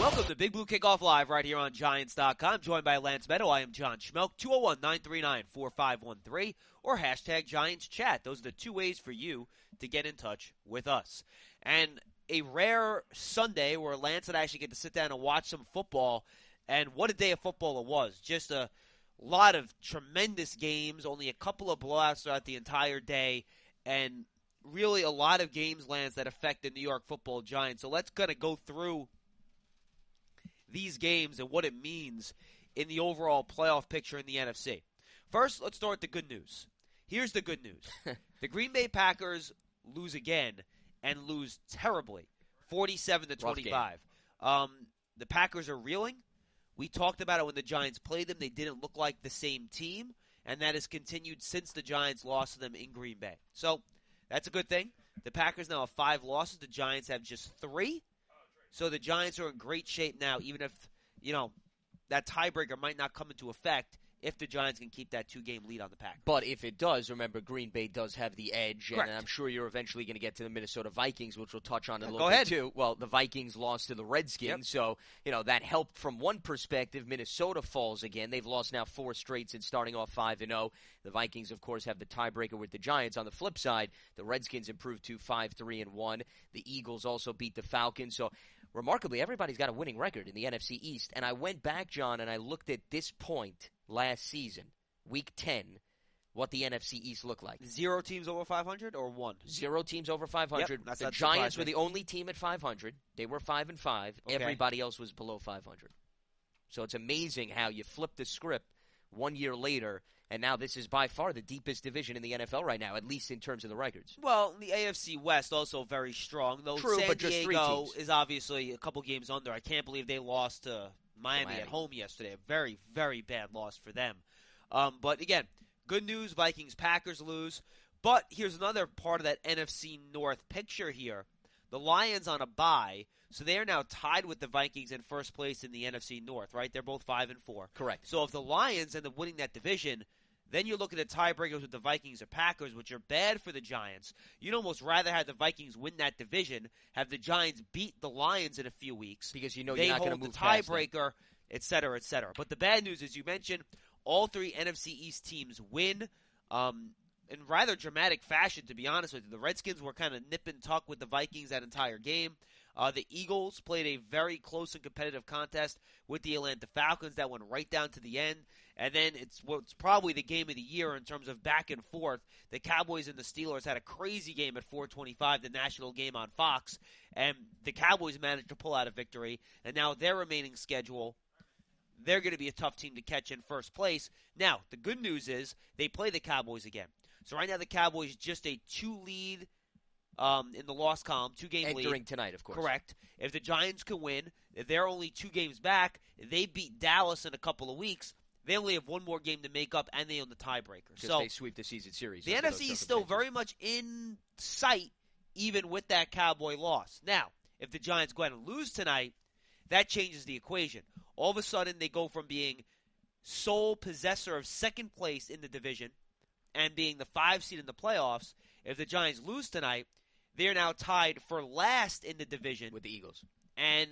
Welcome to Big Blue Kickoff Live right here on Giants.com. Joined by Lance Meadow. I am John Schmelk. 201-939-4513 or hashtag Giants Chat. Those are the two ways for you to get in touch with us. And a rare Sunday where Lance and I actually get to sit down and watch some football. And what a day of football it was. Just a lot of tremendous games, only a couple of blowouts throughout the entire day, and really a lot of games, Lance, that affect the New York Football Giants. So let's kind of go through these games and what it means in the overall playoff picture in the NFC. First, let's start with the good news. Here's the good news. The Green Bay Packers lose again and lose terribly, 47-25. The Packers are reeling. We talked about it when the Giants played them. They didn't look like the same team, and that has continued since the Giants lost to them in Green Bay. So that's a good thing. The Packers now have 5 losses. The Giants have just 3. So the Giants are in great shape now, even if, that tiebreaker might not come into effect if the Giants can keep that 2-game lead on the Packers. But if it does, remember, Green Bay does have the edge, Correct. And I'm sure you're eventually going to get to the Minnesota Vikings, which we'll touch on in a little bit too. Well, the Vikings lost to the Redskins, so, that helped from one perspective. Minnesota falls again. They've lost now 4 straight since starting off 5-0. The Vikings, of course, have the tiebreaker with the Giants. On the flip side, the Redskins improved to 5-3-1. The Eagles also beat the Falcons, so remarkably, everybody's got a winning record in the NFC East. And I went back, John, and I looked at this point last season, Week 10, what the NFC East looked like. 0 teams over 500 or 1? 0 teams over 500. Yep, the Giants were the only team at 500. They were 5-5. Okay. Everybody else was below 500. So it's amazing how you flip the script 1 year later, and now this is by far the deepest division in the NFL right now, at least in terms of the records. Well, the AFC West also very strong, though. True, San but just 3 Diego teams. is obviously a couple games under. I can't believe they lost to Miami at home yesterday. A very, very bad loss for them. But again, good news, Vikings-Packers lose. But here's another part of that NFC North picture here. The Lions on a bye, so they are now tied with the Vikings in first place in the NFC North, right? They're both 5-4. Correct. So if the Lions end up winning that division, then you look at the tiebreakers with the Vikings or Packers, which are bad for the Giants. You'd almost rather have the Vikings win that division, have the Giants beat the Lions in a few weeks. Because you're not going to move move the past tiebreaker, et cetera, et cetera. But the bad news is, you mentioned, all 3 NFC East teams win in rather dramatic fashion, to be honest with you. The Redskins were kind of nip and tuck with the Vikings that entire game. The Eagles played a very close and competitive contest with the Atlanta Falcons that went right down to the end. And then it's what's probably the game of the year in terms of back and forth. The Cowboys and the Steelers had a crazy game at 4:25, the national game on Fox. And the Cowboys managed to pull out a victory. And now their remaining schedule, they're going to be a tough team to catch in first place. Now, the good news is they play the Cowboys again. So right now the Cowboys just a 2-lead in the loss column, 2-game lead. Entering tonight, of course. Correct. If the Giants can win, if they're only 2 games back, they beat Dallas in a couple of weeks. They only have 1 more game to make up, and they own the tiebreaker. Because they sweep the season series. The NFC is still very much in sight, even with that Cowboy loss. Now, if the Giants go ahead and lose tonight, that changes the equation. All of a sudden, they go from being sole possessor of second place in the division and being the 5 seed in the playoffs. If the Giants lose tonight, they are now tied for last in the division with the Eagles. And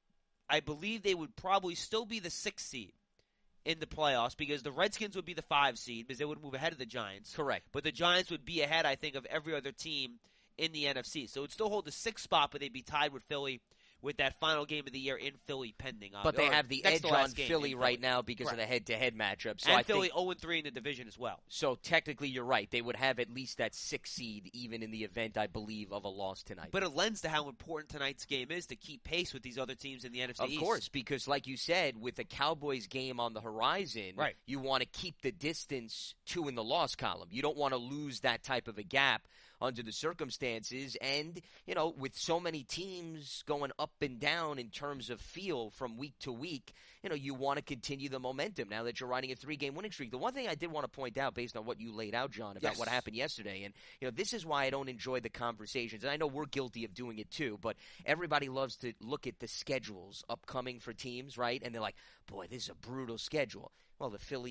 I believe they would probably still be the 6th seed in the playoffs, because the Redskins would be the 5 seed because they would move ahead of the Giants. Correct. But the Giants would be ahead, I think, of every other team in the NFC. So it would still hold the 6th spot, but they'd be tied with Philly with that final game of the year in Philly pending. But they have the edge on Philly right now because of the head-to-head matchup. So and Philly 0-3 in the division as well. So technically you're right. They would have at least that 6th seed even in the event, I believe, of a loss tonight. But it lends to how important tonight's game is to keep pace with these other teams in the NFC East. Of course, because like you said, with the Cowboys game on the horizon, right, you want to keep the distance to in the loss column. You don't want to lose that type of a gap under the circumstances. And, with so many teams going up and down in terms of feel from week to week, you want to continue the momentum now that you're riding a 3-game winning streak. The one thing I did want to point out based on what you laid out, John, about what happened yesterday, and, this is why I don't enjoy the conversations, and I know we're guilty of doing it too, but everybody loves to look at the schedules upcoming for teams, right? And they're like, boy, this is a brutal schedule. Well, the Philly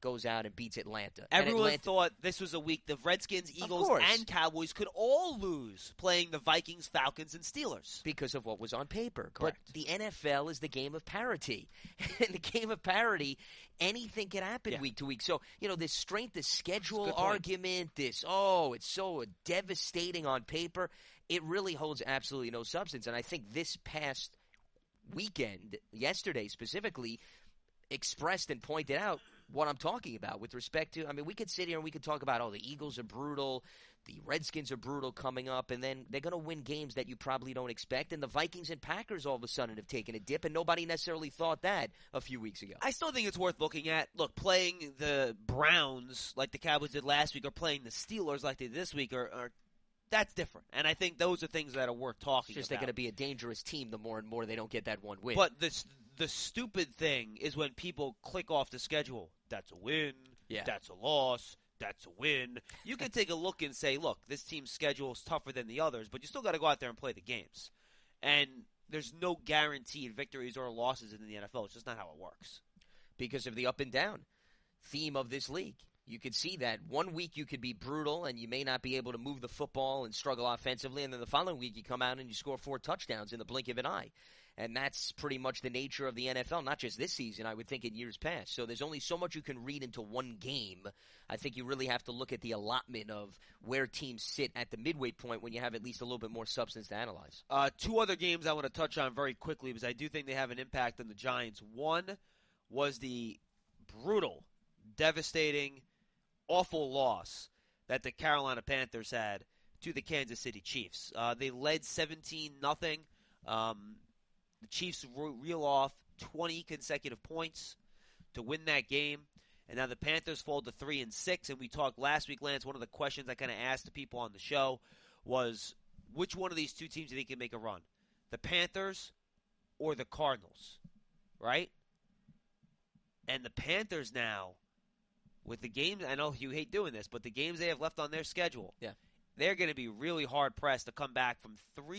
goes out and beats Atlanta. Everyone thought this was a week the Redskins, Eagles, and Cowboys could all lose playing the Vikings, Falcons, and Steelers. Because of what was on paper. Correct. But the NFL is the game of parity. In the game of parity, anything can happen week to week. So, this strength of schedule argument, it's so devastating on paper, it really holds absolutely no substance. And I think this past weekend, yesterday specifically, expressed and pointed out what I'm talking about with respect to, we could sit here and we could talk about, the Eagles are brutal, the Redskins are brutal coming up, and then they're going to win games that you probably don't expect, and the Vikings and Packers all of a sudden have taken a dip, and nobody necessarily thought that a few weeks ago. I still think it's worth looking at. Look, playing the Browns like the Cowboys did last week or playing the Steelers like they did this week are that's different. And I think those are things that are worth talking about. It's just they're going to be a dangerous team the more and more they don't get that one win. But the stupid thing is when people click off the schedule, that's a win, that's a loss, that's a win. You can take a look and say, look, this team's schedule is tougher than the others, but you still got to go out there and play the games. And there's no guaranteed victories or losses in the NFL. It's just not how it works. Because of the up and down theme of this league. You could see that one week you could be brutal and you may not be able to move the football and struggle offensively, and then the following week you come out and you score 4 touchdowns in the blink of an eye. And that's pretty much the nature of the NFL, not just this season, I would think in years past. So there's only so much you can read into one game. I think you really have to look at the allotment of where teams sit at the midway point when you have at least a little bit more substance to analyze. 2 other games I want to touch on very quickly because I do think they have an impact on the Giants. One was the brutal, devastating, awful loss that the Carolina Panthers had to the Kansas City Chiefs. They led 17-0. The Chiefs reel off 20 consecutive points to win that game. And now the Panthers fall to 3-6. And we talked last week, Lance, one of the questions I kind of asked the people on the show was, which one of these 2 teams do you think can make a run? The Panthers or the Cardinals, right? And the Panthers now, with the games, I know you hate doing this, but the games they have left on their schedule, they're going to be really hard-pressed to come back from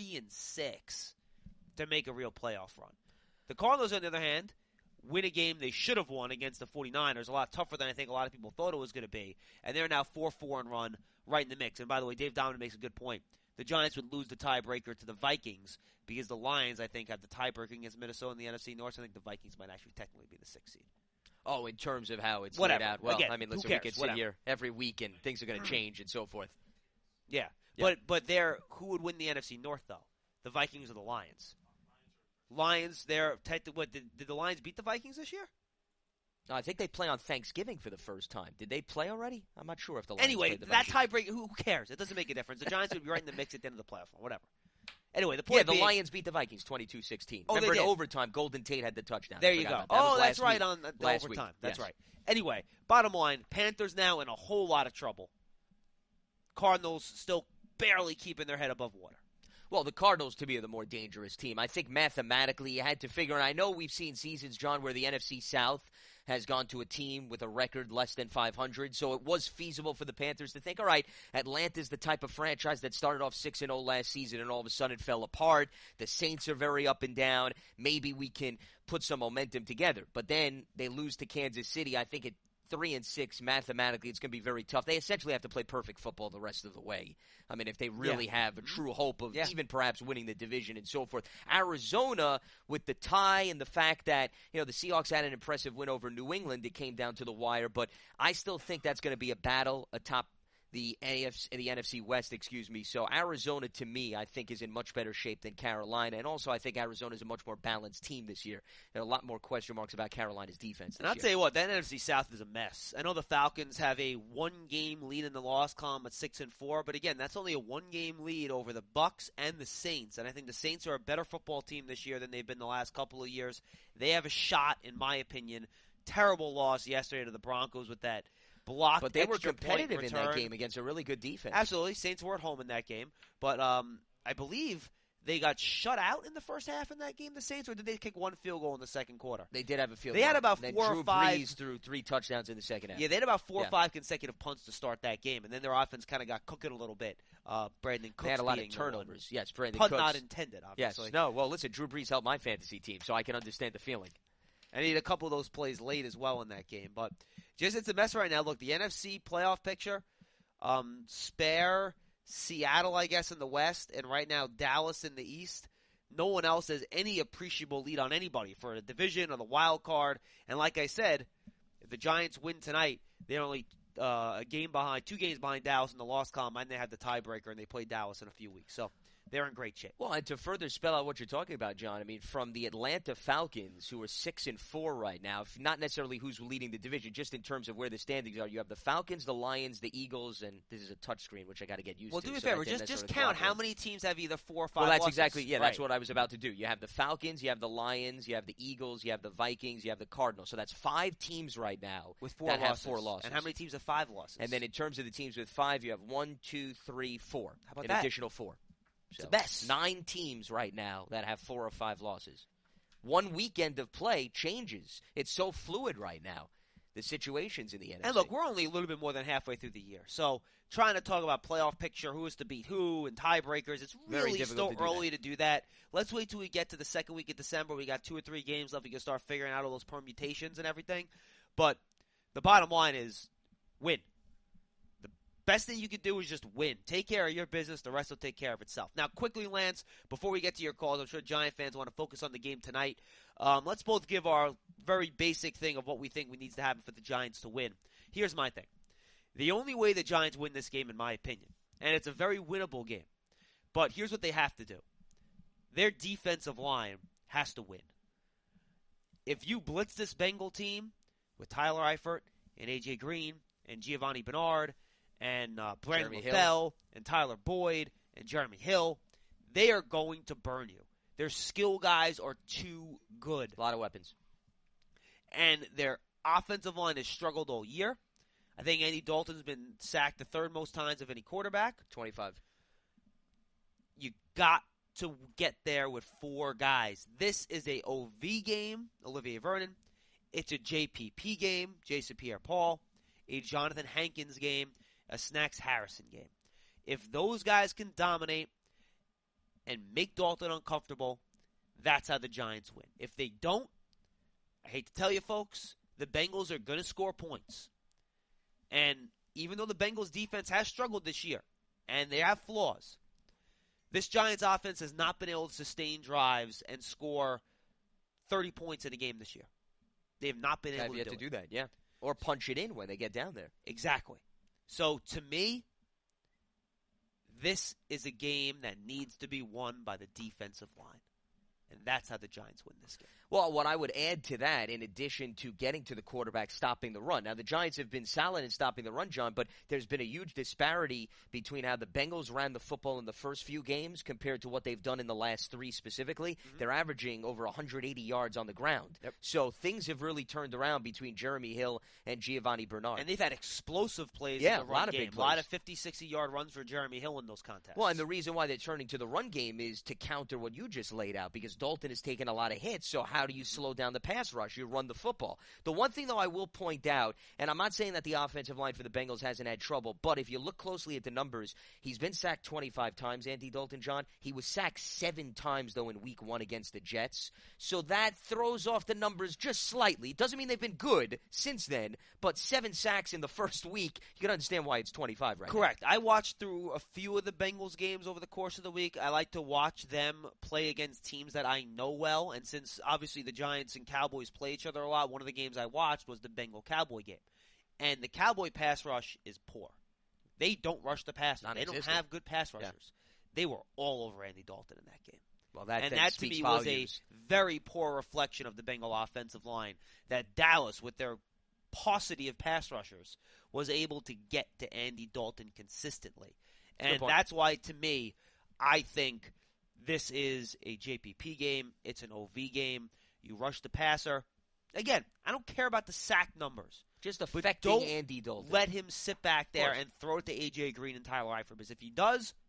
3-6 to make a real playoff run. The Cardinals, on the other hand, win a game they should have won against the 49ers, a lot tougher than I think a lot of people thought it was going to be, and they're now 4-4 and run right in the mix. And by the way, Dave Dominic makes a good point. The Giants would lose the tiebreaker to the Vikings because the Lions, I think, have the tiebreaker against Minnesota in the NFC North. So I think the Vikings might actually technically be the 6th seed. Oh, in terms of how it's laid out. Well, again, listen, we could sit here every week and things are going to change and so forth. Yeah. But who would win the NFC North, though? The Vikings or the Lions? Lions, did the Lions beat the Vikings this year? No, I think they play on Thanksgiving for the first time. Did they play already? I'm not sure if the Lions played the that Vikings. tiebreaker, who cares? It doesn't make a difference. The Giants would be right in the mix at the end of the playoff, whatever. Anyway, the point being, Lions beat the Vikings 22-16. Oh, Remember in overtime, Golden Tate had the touchdown. There you go. That's right week. on the last overtime. Week. That's yes. right. Anyway, bottom line, Panthers now in a whole lot of trouble. Cardinals still barely keeping their head above water. Well, the Cardinals, to me, are the more dangerous team. I think mathematically you had to figure, and I know we've seen seasons, John, where the NFC South has gone to a team with a record less than 500, so it was feasible for the Panthers to think, all right, Atlanta's the type of franchise that started off 6-0 last season and all of a sudden fell apart. The Saints are very up and down. Maybe we can put some momentum together. But then they lose to Kansas City. I think at 3-6, mathematically, it's going to be very tough. They essentially have to play perfect football the rest of the way. I mean, if they really have a true hope of even perhaps winning the division and so forth. Arizona, with the tie and the fact that, the Seahawks had an impressive win over New England, it came down to the wire. But I still think that's going to be a battle atop the NFC West, So Arizona, to me, I think is in much better shape than Carolina. And also, I think Arizona is a much more balanced team this year. There are a lot more question marks about Carolina's defense this year. And I'll tell you what, that NFC South is a mess. I know the Falcons have a 1-game lead in the loss column at 6-4, but again, that's only a 1-game lead over the Bucs and the Saints. And I think the Saints are a better football team this year than they've been the last couple of years. They have a shot, in my opinion. Terrible loss yesterday to the Broncos with that blocked. But they were extra competitive point in return. that game against a really good defense. Absolutely. Saints were at home in that game. But I believe they got shut out in the first half in that game, the Saints, or did they kick one field goal in the second quarter? They did have a field goal. They had about then 4 Drew or 5. Brees threw 3 touchdowns in the second half. Yeah, they had about 4 or 5 consecutive punts to start that game, and then their offense kind of got cooking a little bit. Brandon Cooks They had a lot of being turnovers. Yes, Brandon Punt Cooks. not intended, obviously. Yes. No, well, listen, Drew Brees helped my fantasy team, so I can understand the feeling. And he had a couple of those plays late as well in that game. But, Just it's a mess right now. Look, the NFC playoff picture, spare Seattle, I guess, in the West, and right now Dallas in the East. No one else has any appreciable lead on anybody for the division or the wild card. And like I said, if the Giants win tonight, they're only a game behind, 2 games behind Dallas in the loss column, and they have the tiebreaker, and they play Dallas in a few weeks. So they're in great shape. Well, and to further spell out what you're talking about, John, I mean, from the Atlanta Falcons, who are 6-4 right now, not necessarily who's leading the division, just in terms of where the standings are. You have the Falcons, the Lions, the Eagles, and this is a touchscreen, which I got to get used to. Well, do me a favor, just count how many teams have either 4 or 5 Well, that's losses. exactly, right. That's what I was about to do. You have the Falcons, you have the Lions, you have the Eagles, you have the Vikings, you have the Cardinals. So that's 5 teams right now with 4 that losses. have 4 losses. And how many teams have 5 losses? And then in terms of the teams with 5, you have 1, 2, 3, 4. How about an that? Additional 4. It's the best. 9 teams right now that have 4 or 5 losses. One weekend of play changes. It's so fluid right now, the situations in the NFC. And look, we're only a little bit more than halfway through the year. So trying to talk about playoff picture, who is to beat who, and tiebreakers, it's really still early to do that. Let's wait till we get to the second week of December. We got 2 or 3 games left. We can start figuring out all those permutations and everything. But the bottom line is win. Best thing you can do is just win. Take care of your business. The rest will take care of itself. Now, quickly, Lance, before we get to your calls, I'm sure Giant fans want to focus on the game tonight. Let's both give our very basic thing of what we think needs to happen for the Giants to win. Here's my thing. The only way the Giants win this game, in my opinion, and it's a very winnable game, but here's what they have to do. Their defensive line has to win. If you blitz this Bengal team with Tyler Eifert and A.J. Green and Giovanni Bernard and Brandon LaFell and Tyler Boyd and Jeremy Hill, they are going to burn you. Their skill guys are too good. A lot of weapons. And their offensive line has struggled all year. I think Andy Dalton's been sacked the 3rd most times of any quarterback. 25. You got to get there with 4 guys. This is a OV game, Olivier Vernon. It's a JPP game, Jason Pierre-Paul. A Jonathan Hankins game, a Snacks Harrison game. If those guys can dominate and make Dalton uncomfortable, that's how the Giants win. If they don't, I hate to tell you folks, the Bengals are going to score points. And even though the Bengals defense has struggled this year, and they have flaws, this Giants offense has not been able to sustain drives and score 30 points in a game this year. They have not been able to do that, yeah. Or punch it in when they get down there. Exactly. So, to me, this is a game that needs to be won by the defensive line. And that's how the Giants win this game. Well, what I would add to that, in addition to getting to the quarterback, stopping the run. Now, the Giants have been solid in stopping the run, John, but there's been a huge disparity between how the Bengals ran the football in the first few games compared to what they've done in the last 3 specifically. Mm-hmm. They're averaging over 180 yards on the ground. Yep. So things have really turned around between Jeremy Hill and Giovanni Bernard. And they've had explosive plays in the run a lot game. Of big plays. A lot of 50, 60-yard runs for Jeremy Hill in those contests. Well, and the reason why they're turning to the run game is to counter what you just laid out, because Dalton has taken a lot of hits, so how do you slow down the pass rush? You run the football. The one thing, though, I will point out, and I'm not saying that the offensive line for the Bengals hasn't had trouble, but if you look closely at the numbers, he's been sacked 25 times, Andy Dalton, John. He was sacked 7 times, though, in Week 1 against the Jets. So that throws off the numbers just slightly. It doesn't mean they've been good since then, but 7 sacks in the first week, you can understand why it's 25 right Correct. Now. I watched through a few of the Bengals games over the course of the week. I like to watch them play against teams that I know well. And since obviously the Giants and Cowboys play each other a lot, one of the games I watched was the Bengal-Cowboy game. And the Cowboy pass rush is poor. They don't rush the passer. They don't have good pass rushers. Yeah. They were all over Andy Dalton in that game. Well, that to me was a very poor reflection of the Bengal offensive line, that Dallas, with their paucity of pass rushers, was able to get to Andy Dalton consistently. And that's why, to me, I think this is a JPP game. It's an OV game. You rush the passer. Again, I don't care about the sack numbers. Just affecting Andy Dalton. Let him sit back there and throw it to A.J. Green and Tyler Eifert. Because if he does,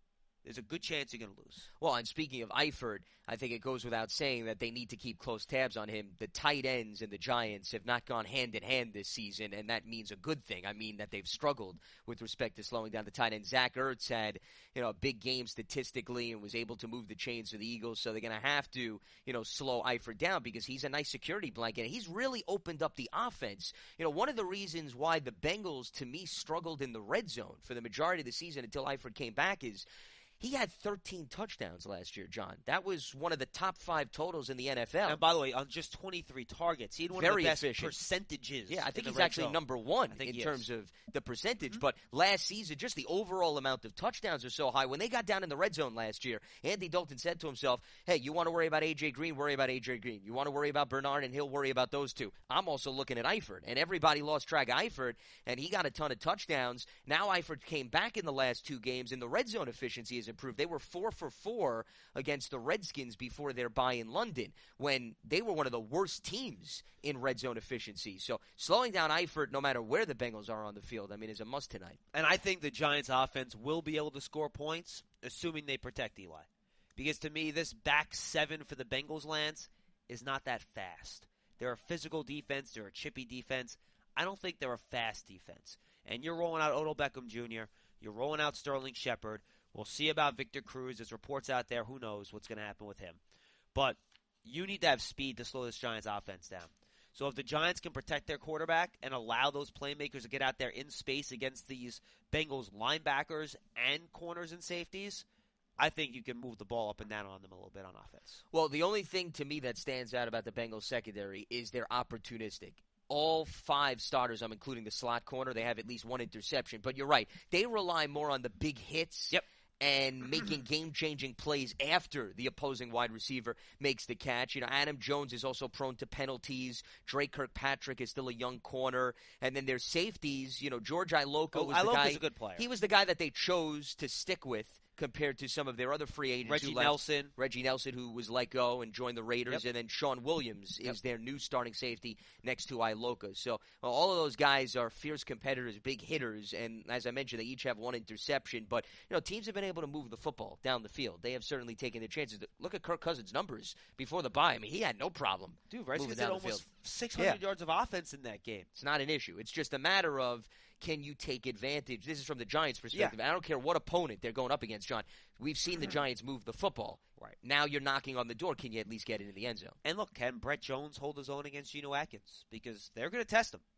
there's a good chance you're going to lose. Well, and speaking of Eifert, I think it goes without saying that they need to keep close tabs on him. The tight ends and the Giants have not gone hand in hand this season, and that means a good thing. I mean that they've struggled with respect to slowing down the tight end. Zach Ertz had, a big game statistically and was able to move the chains for the Eagles, so they're going to have to, slow Eifert down because he's a nice security blanket. And he's really opened up the offense. One of the reasons why the Bengals, to me, struggled in the red zone for the majority of the season until Eifert came back is he had 13 touchdowns last year, John. That was one of the top 5 totals in the NFL. And by the way, on just 23 targets, he had one of the best percentages. Yeah, I think he's actually number 1 in terms of the percentage. Mm-hmm. But last season, just the overall amount of touchdowns are so high. When they got down in the red zone last year, Andy Dalton said to himself, hey, you want to worry about A.J. Green? Worry about A.J. Green. You want to worry about Bernard and Hill? Worry about those two. I'm also looking at Eifert. And everybody lost track of Eifert, and he got a ton of touchdowns. Now Eifert came back in the last 2 games, and the red zone efficiency has improved. They were 4 for 4 against the Redskins before their bye in London when they were one of the worst teams in red zone efficiency. So slowing down Eifert, no matter where the Bengals are on the field, is a must tonight. And I think the Giants offense will be able to score points, assuming they protect Eli. Because to me, this back 7 for the Bengals, Lance, is not that fast. They're a physical defense. They're a chippy defense. I don't think they're a fast defense. And you're rolling out Odell Beckham Jr., you're rolling out Sterling Shepard. We'll see about Victor Cruz. There's reports out there. Who knows what's going to happen with him. But you need to have speed to slow this Giants offense down. So if the Giants can protect their quarterback and allow those playmakers to get out there in space against these Bengals linebackers and corners and safeties, I think you can move the ball up and down on them a little bit on offense. Well, the only thing to me that stands out about the Bengals secondary is they're opportunistic. All 5 starters, I'm including the slot corner, they have at least 1 interception. But you're right. They rely more on the big hits. Yep. And making game-changing plays after the opposing wide receiver makes the catch. Adam Jones is also prone to penalties. Drake Kirkpatrick is still a young corner. And then there's safeties. George Iloka was the guy. Is a good player. He was the guy that they chose to stick with compared to some of their other free agents. Reggie Nelson, who was let go and joined the Raiders. Yep. And then Sean Williams is their new starting safety next to Iloka. So all of those guys are fierce competitors, big hitters. And as I mentioned, they each have 1 interception. But, teams have been able to move the football down the field. They have certainly taken their chances. Look at Kirk Cousins' numbers before the bye. He had no problem. Dude, Redskins did almost 600 yards of offense in that game. It's not an issue. It's just a matter of, can you take advantage? This is from the Giants' perspective. Yeah. I don't care what opponent they're going up against, John. We've seen the Giants move the football. Right. Now you're knocking on the door. Can you at least get it in the end zone? And look, can Brett Jones hold his own against Geno Atkins? Because they're going to test him.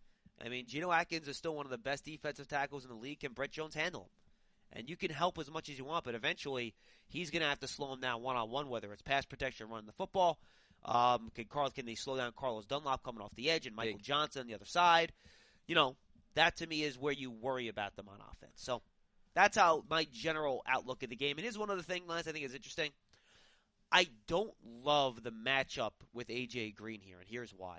Geno Atkins is still one of the best defensive tackles in the league. Can Brett Jones handle him? And you can help as much as you want, but eventually he's going to have to slow him down one-on-one, whether it's pass protection or running the football. Can they slow down Carlos Dunlap coming off the edge and Michael Johnson on the other side? That, to me, is where you worry about them on offense. So that's how my general outlook of the game. And here's one other thing, Lance, I think is interesting. I don't love the matchup with A.J. Green here, and here's why.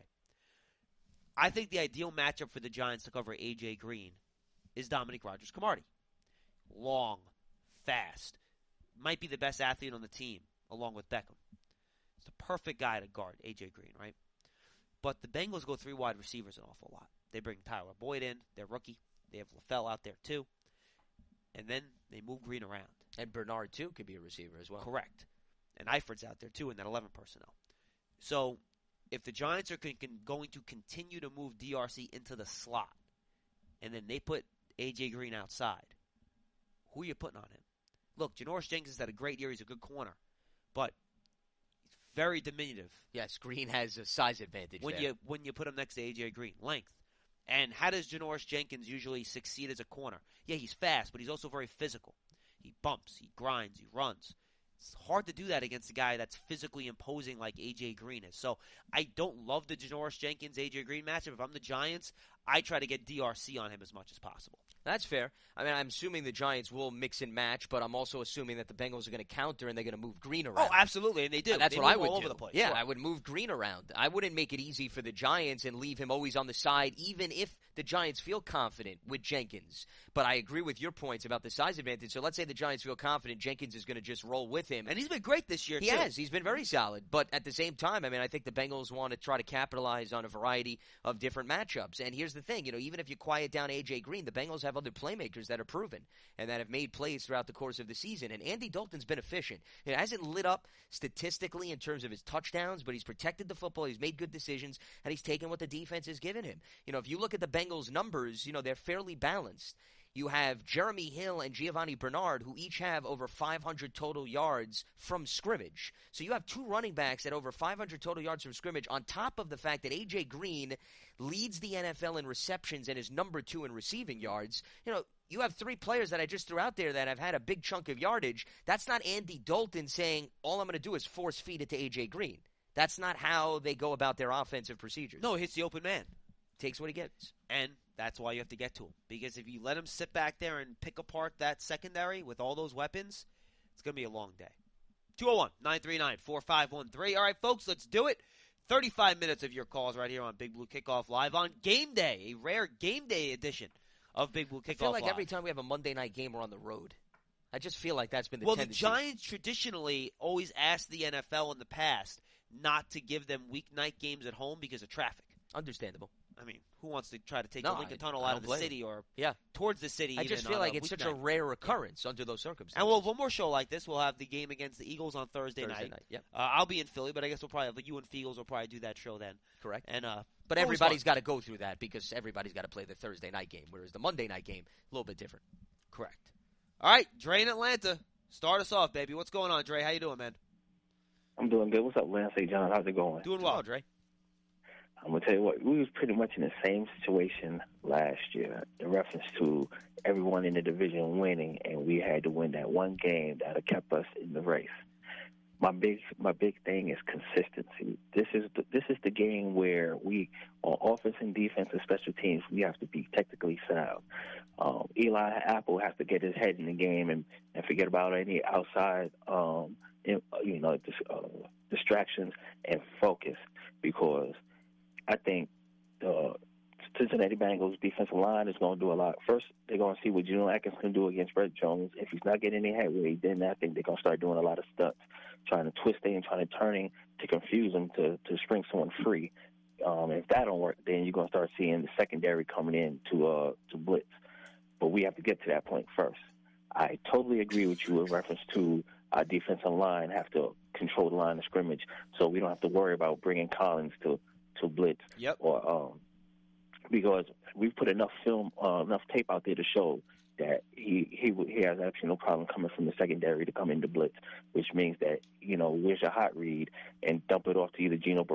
I think the ideal matchup for the Giants to cover A.J. Green is Dominique Rodgers-Cromartie. Long, fast, might be the best athlete on the team, along with Beckham. It's the perfect guy to guard A.J. Green, right? But the Bengals go 3 wide receivers an awful lot. They bring Tyler Boyd in, their rookie. They have LaFell out there, too. And then they move Green around. And Bernard, too, could be a receiver as well. Correct. And Eifert's out there, too, in that 11 personnel. So if the Giants are going to continue to move DRC into the slot, and then they put A.J. Green outside, who are you putting on him? Look, Janoris Jenkins has had a great year. He's a good corner. But he's very diminutive. Yes, Green has a size advantage when you put him next to A.J. Green. Length. And how does Janoris Jenkins usually succeed as a corner? Yeah, he's fast, but he's also very physical. He bumps, he grinds, he runs. It's hard to do that against a guy that's physically imposing like A.J. Green is. So I don't love the Janoris Jenkins-A.J. Green matchup. If I'm the Giants, I try to get DRC on him as much as possible. That's fair. I'm assuming the Giants will mix and match, but I'm also assuming that the Bengals are going to counter and they're going to move Green around. Oh, absolutely, and they do. That's what I would all do. Over the place. Yeah, sure. I would move Green around. I wouldn't make it easy for the Giants and leave him always on the side, even if the Giants feel confident with Jenkins. But I agree with your points about the size advantage. So let's say the Giants feel confident Jenkins is going to just roll with him. And he's been great this year, too. He has. He's been very solid. But at the same time, I think the Bengals want to try to capitalize on a variety of different matchups. And here's the thing. Even if you quiet down A.J. Green, the Bengals have other playmakers that are proven and that have made plays throughout the course of the season. And Andy Dalton's been efficient. It hasn't lit up statistically in terms of his touchdowns, but he's protected the football. He's made good decisions, and he's taken what the defense has given him. If you look at the Bengals' numbers, they're fairly balanced. You have Jeremy Hill and Giovanni Bernard, who each have over 500 total yards from scrimmage. So you have two running backs at over 500 total yards from scrimmage, on top of the fact that A.J. Green leads the NFL in receptions and is number 2 in receiving yards. You have 3 players that I just threw out there that have had a big chunk of yardage. That's not Andy Dalton saying, all I'm going to do is force feed it to A.J. Green. That's not how they go about their offensive procedures. No, it hits the open man. Takes what he gets. And that's why you have to get to him. Because if you let him sit back there and pick apart that secondary with all those weapons, it's going to be a long day. 201-939-4513. All right, folks, let's do it. 35 minutes of your calls right here on Big Blue Kickoff Live on Game Day, a rare Game Day edition of Big Blue Kickoff Live. I feel like every time we have a Monday night game, we're on the road. I just feel like that's been the tendency. Well, the Giants traditionally always asked the NFL in the past not to give them weeknight games at home because of traffic. Understandable. I mean, who wants to try to take the Lincoln Tunnel out of the city or towards the city? I just feel like it's such a rare occurrence under those circumstances. And we'll have one more show like this. We'll have the game against the Eagles on Thursday night. Yep. I'll be in Philly, but I guess we'll probably have you and Feagles will probably do that show then. Correct. And but everybody's got to go through that because everybody's got to play the Thursday night game, whereas the Monday night game a little bit different. Correct. All right, Dre in Atlanta, start us off, baby. What's going on, Dre? How you doing, man? I'm doing good. What's up, Lance? Hey, John, how's it going? Doing well, Dre. I'm going to tell you what, we was pretty much in the same situation last year in reference to everyone in the division winning, and we had to win that one game that had kept us in the race. My big thing is consistency. This is the game where we, on offense and defense and special teams, we have to be technically sound. Eli Apple has to get his head in the game and forget about any outside, distractions and focus, because I think the Cincinnati Bengals defensive line is going to do a lot. First, they're going to see what Geno Atkins can do against Brett Jones. If he's not getting any headway, then I think they're going to start doing a lot of stunts, trying to twist it and trying to turning to confuse them to spring someone free. If that don't work, then you're going to start seeing the secondary coming in to blitz. But we have to get to that point first. I totally agree with you in reference to our defensive line have to control the line of scrimmage, so we don't have to worry about bringing Collins to blitz. Yep. Or because we've put enough film, enough tape out there to show that he has actually no problem coming from the secondary to come into blitz, which means that, where's your hot read and dump it off to either Geno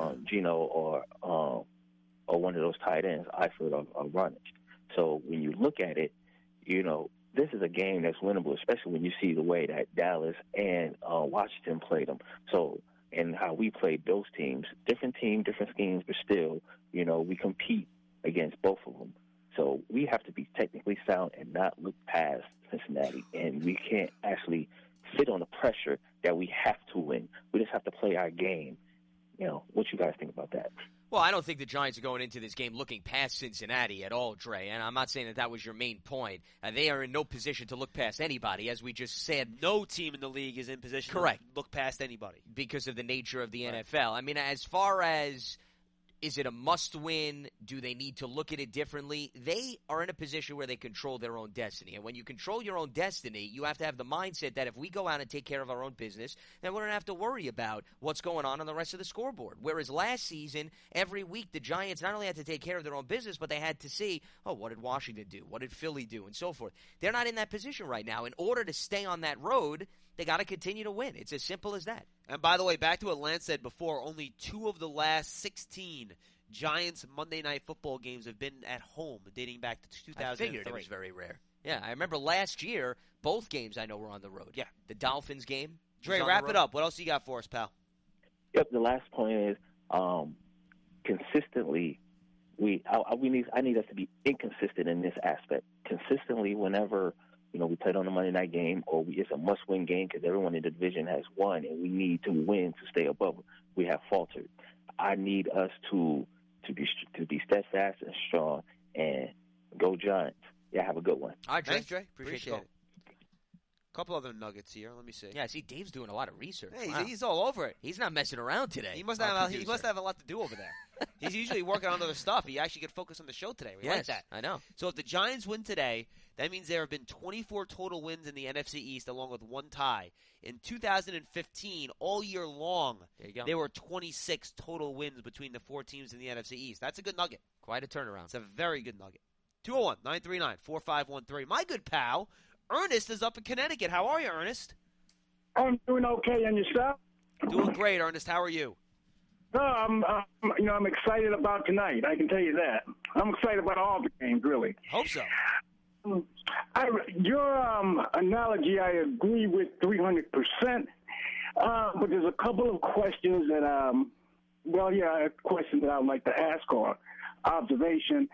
or one of those tight ends, Eifert or Ronich. So when you look at it, this is a game that's winnable, especially when you see the way that Dallas and Washington played them. So, and how we played those teams. Different team, different schemes, but still, we compete against both of them. So we have to be technically sound and not look past Cincinnati. And we can't actually sit on the pressure that we have to win. We just have to play our game. What you guys think about that? Well, I don't think the Giants are going into this game looking past Cincinnati at all, Dre. And I'm not saying that was your main point. They are in no position to look past anybody, as we just said. No team in the league is in position Correct. to look past anybody. Because of the nature of the NFL. I mean, as far as, is it a must-win? Do they need to look at it differently? They are in a position where they control their own destiny. And when you control your own destiny, you have to have the mindset that if we go out and take care of our own business, then we don't have to worry about what's going on the rest of the scoreboard. Whereas last season, every week, the Giants not only had to take care of their own business, but they had to see, what did Washington do? What did Philly do? And so forth. They're not in that position right now. In order to stay on that road, they got to continue to win. It's as simple as that. And by the way, back to what Lance said before, only 2 of the last 16 Giants Monday Night Football games have been at home, dating back to 2003. I figured it was very rare. Yeah, I remember last year, both games I know were on the road. Yeah. The Dolphins game. Dre, wrap it up. What else you got for us, pal? Yep, the last point is consistently, I need us to be inconsistent in this aspect. Consistently, whenever we played on the Monday night game, or it's a must-win game because everyone in the division has won, and we need to win to stay above. We have faltered. I need us to be steadfast and strong, and go Giants. Yeah, have a good one. All right, Dre. Thanks, Dre. Appreciate it. couple other nuggets here. Let me see. Yeah, see, Dave's doing a lot of research. Hey, wow. he's all over it. He's not messing around today. He must have a lot to do over there. He's usually working on other stuff. He actually could focus on the show today. We like that. I know. So if the Giants win today, that means there have been 24 total wins in the NFC East, along with one tie. In 2015, all year long, there were 26 total wins between the 4 teams in the NFC East. That's a good nugget. Quite a turnaround. It's a very good nugget. 201-939-4513. My good pal, Ernest, is up in Connecticut. How are you, Ernest? I'm doing okay, and yourself? Doing great, Ernest. How are you? I'm excited about tonight. I can tell you that. I'm excited about all the games, really. Hope so. Your analogy, I agree with 300%. But there's a couple of questions that, questions that I'd like to ask or observation.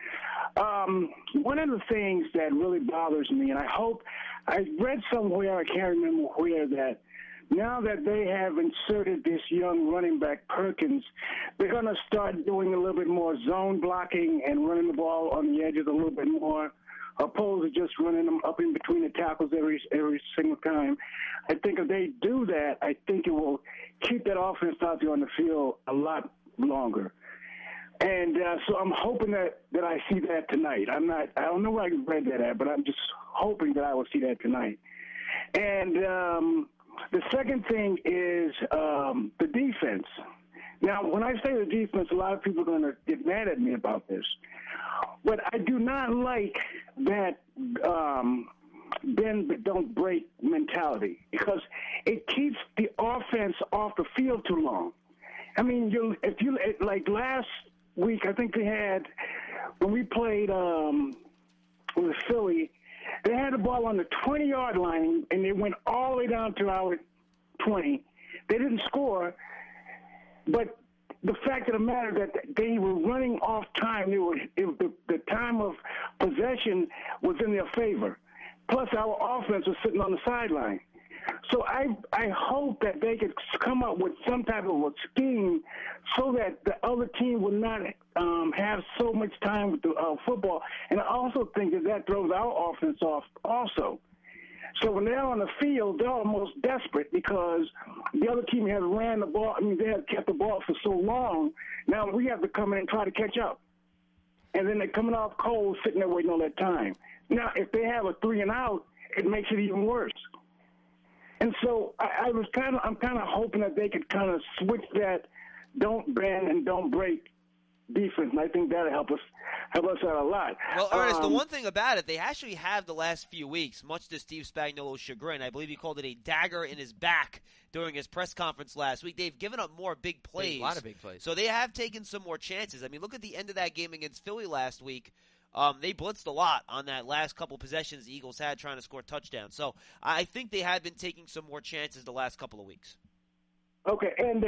One of the things that really bothers me, and I read somewhere, I can't remember where, that now that they have inserted this young running back, Perkins, they're going to start doing a little bit more zone blocking and running the ball on the edges a little bit more, opposed to just running them up in between the tackles every single time. I think if they do that, I think it will keep that offense out there on the field a lot longer. And so I'm hoping that I see that tonight. I don't know where I read that at, but I'm just hoping that I will see that tonight. And the second thing is the defense. Now, when I say the defense, a lot of people are going to get mad at me about this. But I do not like that bend but don't break mentality, because it keeps the offense off the field too long. I mean, like last week, I think when we played with Philly, they had the ball on the 20-yard line, and they went all the way down to our 20. They didn't score, but the fact of the matter that they were running off time, the time of possession was in their favor. Plus, our offense was sitting on the sideline. So I hope that they could come up with some type of a scheme so that the other team would not have so much time with the football. And I also think that throws our offense off also. So when they're on the field, they're almost desperate because the other team has ran the ball. I mean, they have kept the ball for so long. Now we have to come in and try to catch up. And then they're coming off cold, sitting there waiting all that time. Now, if they have a 3-and-out, it makes it even worse. And so I'm kind of hoping that they could kind of switch that don't bend and don't break defense, and I think that'll help us out a lot. Well, Ernest, the one thing about it, they actually have the last few weeks, much to Steve Spagnuolo's chagrin. I believe he called it a dagger in his back during his press conference last week. They've given up more big plays. A lot of big plays. So they have taken some more chances. I mean, look at the end of that game against Philly last week. They blitzed a lot on that last couple possessions the Eagles had trying to score touchdowns. So I think they have been taking some more chances the last couple of weeks. Okay, and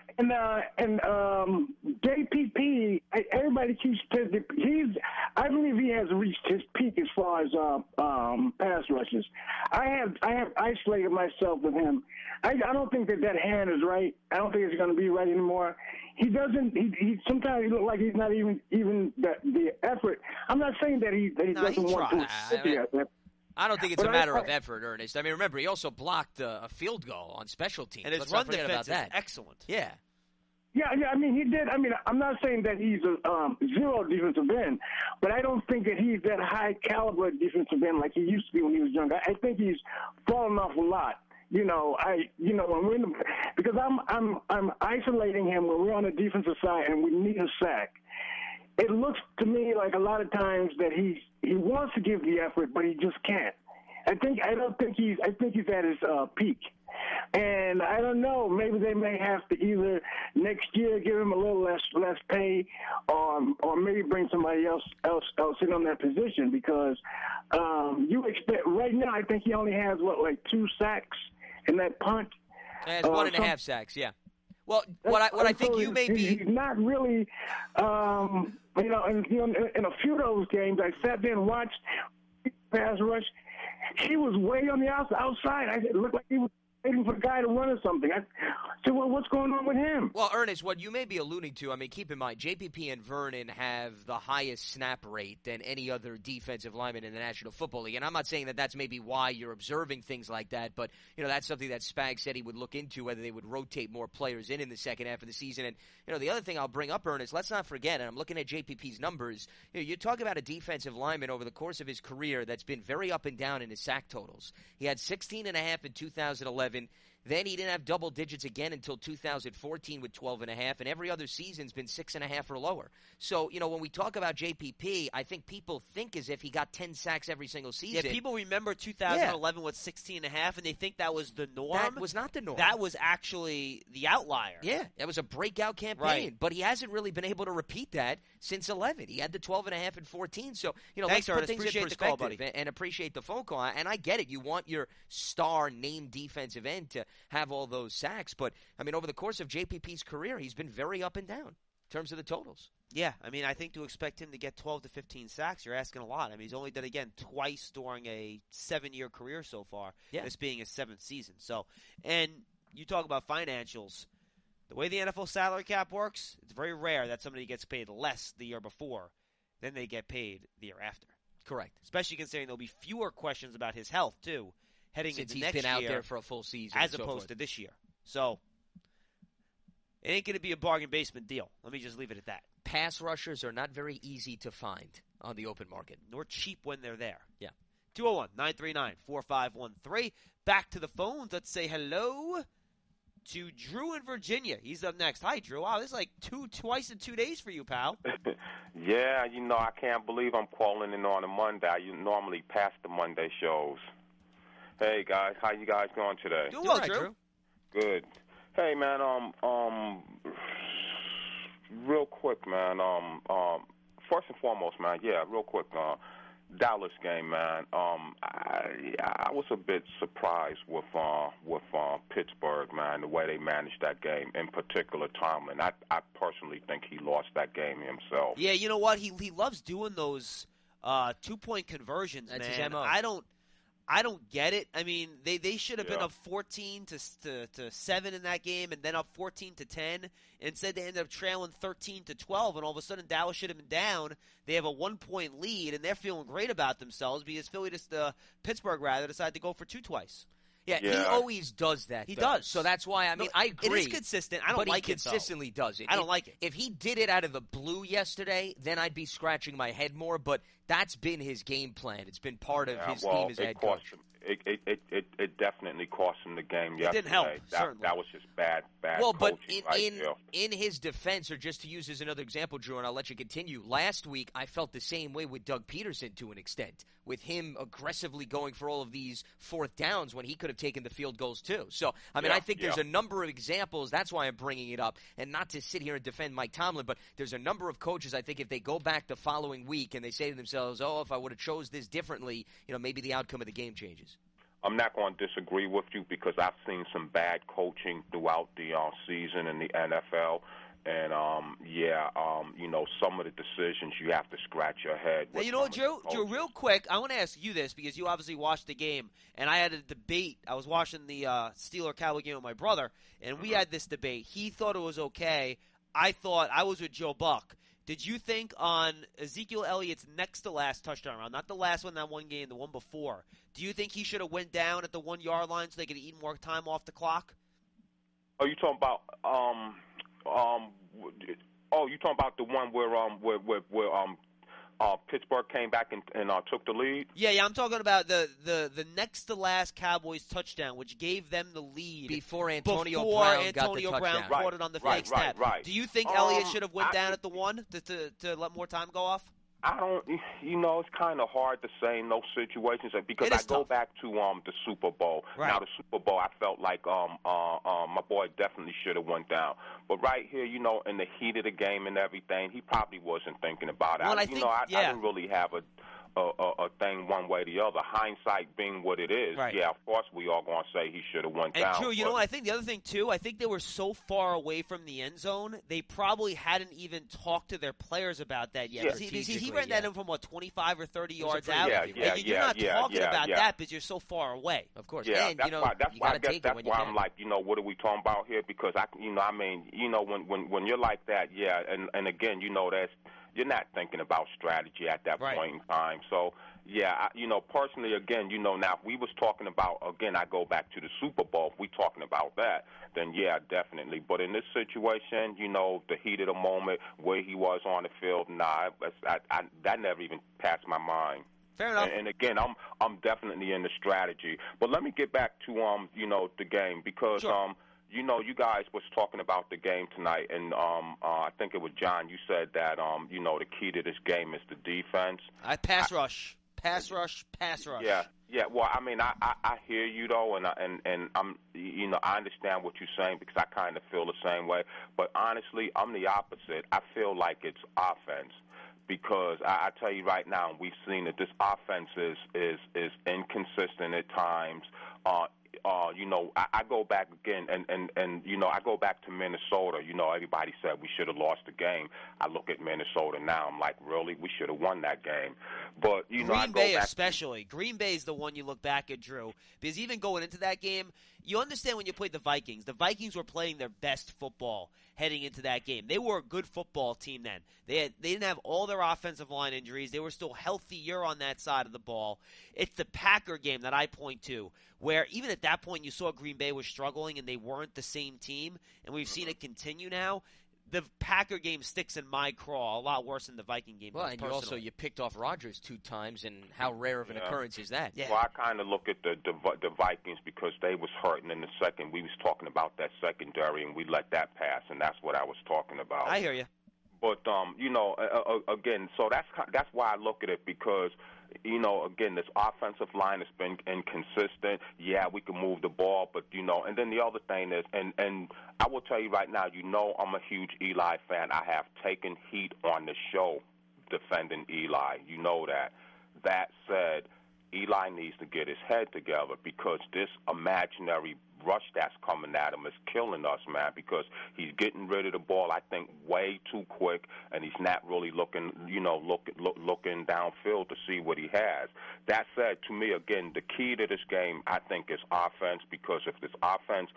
JPP, everybody keeps I believe he has reached his peak as far as pass rushes. I have isolated myself with him. I don't think that hand is right. I don't think it's going to be right anymore. He doesn't. He sometimes he looks like he's not even the effort. I'm not saying that he doesn't want to. I don't think it's a matter of effort, Ernest. I mean, remember, he also blocked a field goal on special teams. And his Let's run not forget defense about that. is excellent. Yeah. Yeah, I mean, he did. I mean, I'm not saying that he's a zero defensive end, but I don't think that he's that high caliber defensive end like he used to be when he was younger. I think he's fallen off a lot. When we're because I'm isolating him when we're on the defensive side and we need a sack. It looks to me like a lot of times that he wants to give the effort, but he just can't. I think he's at his peak. And I don't know, maybe they may have to either next year give him a little less pay or maybe bring somebody else in on that position, because you expect right now I think he only has 2 sacks in that punt. It's 1.5 sacks, yeah. Well, what I think you may be, he's not really in a few of those games I sat there and watched pass rush. He was way on the outside. It looked like he was waiting for the guy to run or something. So what's going on with him? Well, Ernest, what you may be alluding to, I mean, keep in mind, JPP and Vernon have the highest snap rate than any other defensive lineman in the National Football League. And I'm not saying that that's maybe why you're observing things like that, but, that's something that Spags said he would look into, whether they would rotate more players in the second half of the season. And, the other thing I'll bring up, Ernest, let's not forget, and I'm looking at JPP's numbers, you talk about a defensive lineman over the course of his career that's been very up and down in his sack totals. He had 16.5 in 2011. Then he didn't have double digits again until 2014 with 12.5, and every other season's been 6.5 or lower. So, when we talk about JPP, I think people think as if he got 10 sacks every single season. Yeah, people remember 2011 with 16.5, and they think that was the norm. That was not the norm. That was actually the outlier. Yeah, that was a breakout campaign. Right. But he hasn't really been able to repeat that since 11. He had the 12.5 and 14. So, Thanks, let's put things appreciate in the call, perspective buddy. and appreciate the phone call. And I get it. You want your star named defensive end to have all those sacks. But, over the course of JPP's career, he's been very up and down in terms of the totals. Yeah, I think to expect him to get 12 to 15 sacks, you're asking a lot. He's only done, again, twice during a 7-year career so far, this being his 7th season. So, and you talk about financials. The way the NFL salary cap works, it's very rare that somebody gets paid less the year before than they get paid the year after. Correct. Especially considering there'll be fewer questions about his health, too, heading since into next he's been out year there for a full season as and so opposed forth. to this year. So, it ain't going to be a bargain basement deal. Let me just leave it at that. Pass rushers are not very easy to find on the open market. Nor cheap when they're there. Yeah. 201-939-4513. Back to the phones. Let's say hello to Drew in Virginia. He's up next. Hi, Drew. Wow, this is like twice in 2 days for you, pal. Yeah, I can't believe I'm calling in on a Monday. You normally pass the Monday shows. Hey, guys. How you guys going today? Doing well, Drew. Good. Hey, man, real quick, man, first and foremost, man, real quick, Dallas game, man, I was a bit surprised with Pittsburgh, man, the way they managed that game, in particular Tomlin. I personally think he lost that game himself. Yeah, you know what? He loves doing those 2-point conversions, That's man. his MO. I don't get it. They should have been up 14 to 7 in that game, and then up 14 to 10. Instead, they ended up trailing 13 to 12, and all of a sudden, Dallas should have been down. They have a 1-point lead, and they're feeling great about themselves because Pittsburgh decided to go for 2 twice. Yeah, he always does that. He does. So that's why, I agree. It is consistent. I don't but like he it, though. consistently does it. I don't like it. If he did it out of the blue yesterday, then I'd be scratching my head more, but that's been his game plan. It's been part of his team as head coach. It definitely cost him the game yesterday. It didn't help, certainly. That was just bad well, coaching. But in his defense, or just to use as another example, Drew, and I'll let you continue, last week I felt the same way with Doug Peterson to an extent, with him aggressively going for all of these 4th downs when he could have taken the field goals too. So, I think there's a number of examples. That's why I'm bringing it up, and not to sit here and defend Mike Tomlin, but there's a number of coaches, I think, if they go back the following week and they say to themselves, if I would have chose this differently, maybe the outcome of the game changes. I'm not going to disagree with you because I've seen some bad coaching throughout the season in the NFL. And, some of the decisions you have to scratch your head with. You know what, Drew? Drew, real quick, I want to ask you this because you obviously watched the game, and I had a debate. I was watching the Steeler-Cowboy game with my brother, and we had this debate. He thought it was okay. I thought I was with Joe Buck. Did you think on Ezekiel Elliott's next to last touchdown round, not the last one, that one game, the one before, do you think he should have went down at the 1-yard line so they could have eaten more time off the clock? Are you talking about you talking about the one where Pittsburgh came back and took the lead? Yeah, I'm talking about the next to last Cowboys touchdown, which gave them the lead before Antonio Brown got the touchdown. Caught it on the fake snap. Right. Do you think Elliott should have went down at the 1 to let more time go off? I don't. It's kind of hard to say in those situations because I go back to the Super Bowl. Right. Now the Super Bowl, I felt like my boy definitely should have went down. But right here, in the heat of the game and everything, he probably wasn't thinking about it. Well, I didn't really have a thing one way or the other. Hindsight being what it is, right. Yeah, of course we are going to say he should have went and down. And Drew, you know what? I think the other thing, too, I think they were so far away from the end zone, they probably hadn't even talked to their players about that yet. Yeah. He ran that in from, 25 or 30 yards out? You're not talking about that because you're so far away. Of course. Yeah, and, that's why I'm like, what are we talking about here? Because, when you're like that, and again, you're not thinking about strategy at that point in time. So, personally, again, now if we was talking about, again, I go back to the Super Bowl, if we talking about that, then yeah, definitely. But in this situation, the heat of the moment, where he was on the field, that never even passed my mind. Fair enough. And again, I'm definitely in the strategy. But let me get back to the game because sure. You guys was talking about the game tonight, and I think it was John. You said that the key to this game is the defense. Pass rush. Yeah. Well, I mean, I hear you though, and I'm I understand what you're saying because I kind of feel the same way. But honestly, I'm the opposite. I feel like it's offense. Because I tell you right now, we've seen that this offense is inconsistent at times. I go back again, and I go back to Minnesota. Everybody said we should have lost the game. I look at Minnesota now. I'm like, really? We should have won that game. But, Green Bay especially. Green Bay is the one you look back at, Drew. Because even going into that game, you understand when you played the Vikings were playing their best football heading into that game. They were a good football team then. They didn't have all their offensive line injuries. They were still healthier on that side of the ball. It's the Packer game that I point to, where even at that point you saw Green Bay was struggling and they weren't the same team, and we've seen it continue now. The Packer game sticks in my craw a lot worse than the Viking game. Well, and you picked off Rodgers 2 times, and how rare of an occurrence is that? Yeah. Well, I kind of look at the Vikings because they was hurting in the second. We was talking about that secondary, and we let that pass, and that's what I was talking about. I hear you. But again, so that's why I look at it because. Again, this offensive line has been inconsistent. Yeah, we can move the ball, but, and then the other thing is, and I will tell you right now, I'm a huge Eli fan. I have taken heat on the show defending Eli. You know that. That said, Eli needs to get his head together because this imaginary rush that's coming at him is killing us, man, because he's getting rid of the ball, I think, way too quick, and he's not really looking downfield to see what he has. That said, to me, again, the key to this game, I think, is offense, because if this offense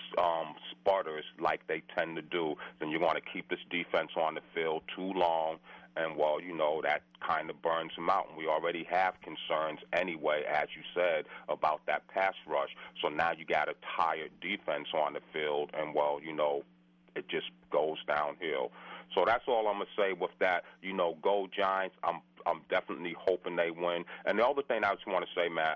sputters like they tend to do, then you're going to keep this defense on the field too long. And, well, that kind of burns him out. And we already have concerns anyway, as you said, about that pass rush. So now you got a tired defense on the field, and, well, it just goes downhill. So that's all I'm going to say with that. Go Giants. I'm definitely hoping they win. And the other thing I just want to say, man,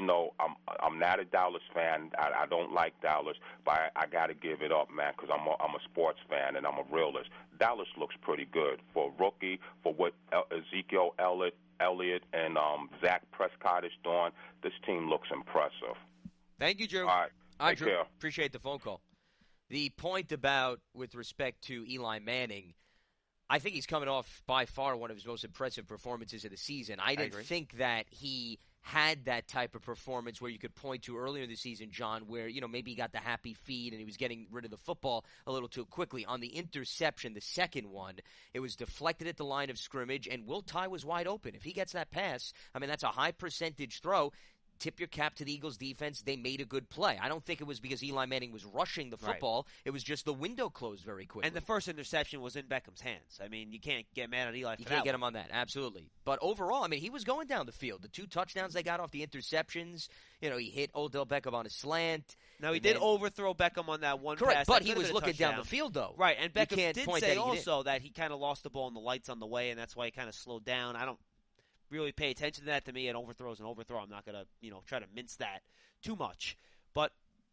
I'm not a Dallas fan. I don't like Dallas, but I got to give it up, man, because I'm a sports fan and I'm a realist. Dallas looks pretty good for a rookie, for what Ezekiel Elliott and Dak Prescott is doing. This team looks impressive. Thank you, Drew. All right. Drew. Appreciate the phone call. The point about, with respect to Eli Manning, I think he's coming off by far one of his most impressive performances of the season. I didn't think that he had that type of performance where you could point to earlier in the season, John, where, maybe he got the happy feet and he was getting rid of the football a little too quickly. On the interception, the second one, it was deflected at the line of scrimmage, and Will Tye was wide open. If he gets that pass, that's a high percentage throw. Tip your cap to the Eagles' defense. They made a good play. I don't think it was because Eli Manning was rushing the football. Right. It was just the window closed very quickly. And the first interception was in Beckham's hands. You can't get mad at Eli for that. You can't get him on that, absolutely. But overall, he was going down the field. The 2 touchdowns they got off the interceptions, he hit Odell Beckham on a slant. Now, he did overthrow Beckham on that one correct, pass. But he was looking down the field, though. Right, and Beckham did say also that he kind of lost the ball in the lights on the way, and that's why he kind of slowed down. I don't really pay attention to that. To me, an overthrow is an overthrow. I'm not going to, try to mince that too much. But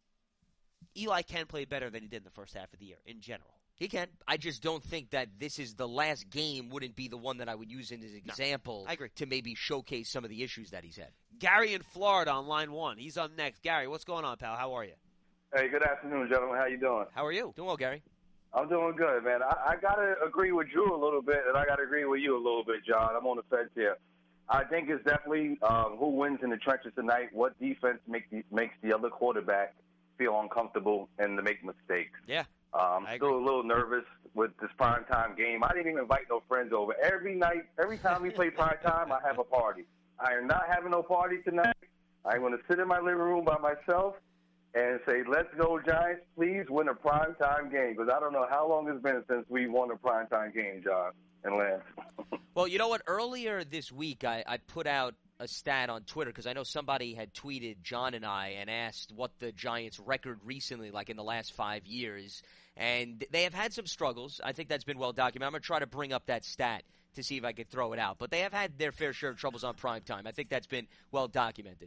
Eli can play better than he did in the first half of the year in general. He can. I just don't think that this is the last game wouldn't be the one that I would use as an example. I agree. To maybe showcase some of the issues that he's had. Gary in Florida on line 1. He's up next. Gary, what's going on, pal? How are you? Hey, good afternoon, gentlemen. How you doing? How are you? Doing well, Gary. I'm doing good, man. I got to agree with Drew a little bit, and I got to agree with you a little bit, John. I'm on the fence here. I think it's definitely who wins in the trenches tonight. What defense makes the other quarterback feel uncomfortable and to make mistakes. Yeah, I'm still a little nervous with this primetime game. I didn't even invite no friends over. Every night, every time we play primetime, I have a party. I am not having no party tonight. I'm going to sit in my living room by myself and say, let's go, Giants. Please win a primetime game, because I don't know how long it's been since we won a primetime game, John and Lance. Well, you know what? Earlier this week, I put out a stat on Twitter because I know somebody had tweeted John and I and asked what the Giants' record recently, like in the last 5 years. And they have had some struggles. I think that's been well documented. I'm going to try to bring up that stat to see if I could throw it out. But they have had their fair share of troubles on primetime. I think that's been well documented.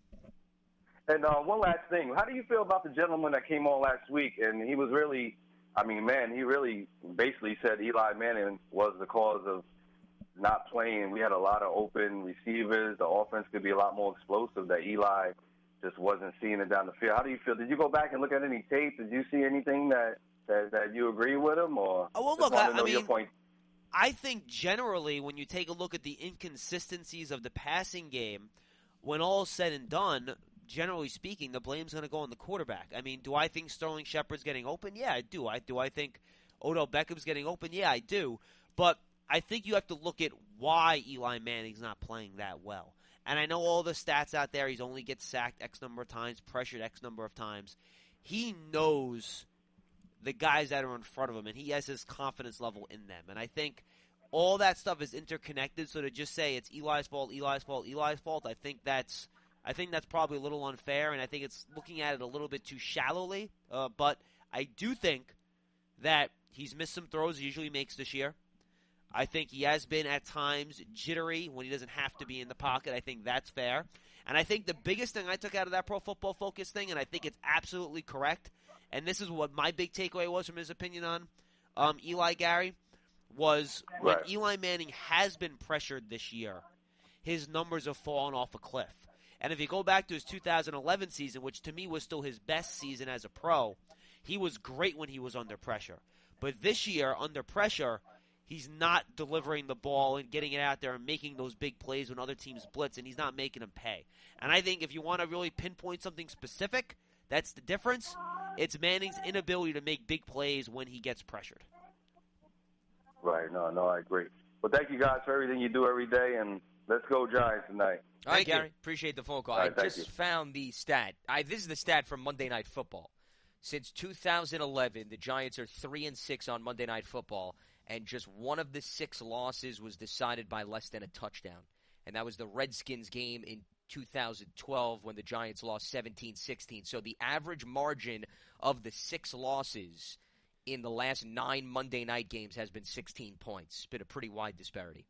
And one last thing. How do you feel about the gentleman that came on last week? And he was really, he really basically said Eli Manning was the cause of not playing. We had a lot of open receivers. The offense could be a lot more explosive, that Eli just wasn't seeing it down the field. How do you feel? Did you go back and look at any tape? Did you see anything that you agree with him? Or well, look, I mean, your point? I think generally when you take a look at the inconsistencies of the passing game, when all is said and done, generally speaking, the blame's going to go on the quarterback. I mean, do I think Sterling Shepard's getting open? Yeah, I do. Do I think Odell Beckham's getting open? Yeah, I do. But I think you have to look at why Eli Manning's not playing that well. And I know all the stats out there. He's only gets sacked X number of times, pressured X number of times. He knows the guys that are in front of him, and he has his confidence level in them. And I think all that stuff is interconnected. So to just say it's Eli's fault, I think that's probably a little unfair, and I think it's looking at it a little bit too shallowly. But I do think that he's missed some throws he usually makes this year. I think he has been at times jittery when he doesn't have to be in the pocket. I think that's fair. And I think the biggest thing I took out of that Pro Football Focus thing, and I think it's absolutely correct, and this is what my big takeaway was from his opinion on Eli, Gary, was when Eli Manning has been pressured this year, his numbers have fallen off a cliff. And if you go back to his 2011 season, which to me was still his best season as a pro, he was great when he was under pressure. But this year, under pressure, he's not delivering the ball and getting it out there and making those big plays when other teams blitz, and he's not making them pay. And I think if you want to really pinpoint something specific, that's the difference. It's Manning's inability to make big plays when he gets pressured. Right. No, I agree. Well, thank you guys for everything you do every day, and let's go Giants tonight. All right, Gary. Appreciate the phone call. I just found the stat. This is the stat from Monday Night Football. Since 2011, the Giants are 3-6 on Monday Night Football, and just one of the 6 losses was decided by less than a touchdown. And that was the Redskins game in 2012 when the Giants lost 17-16. So the average margin of the 6 losses in the last 9 Monday night games has been 16 points. It's been a pretty wide disparity.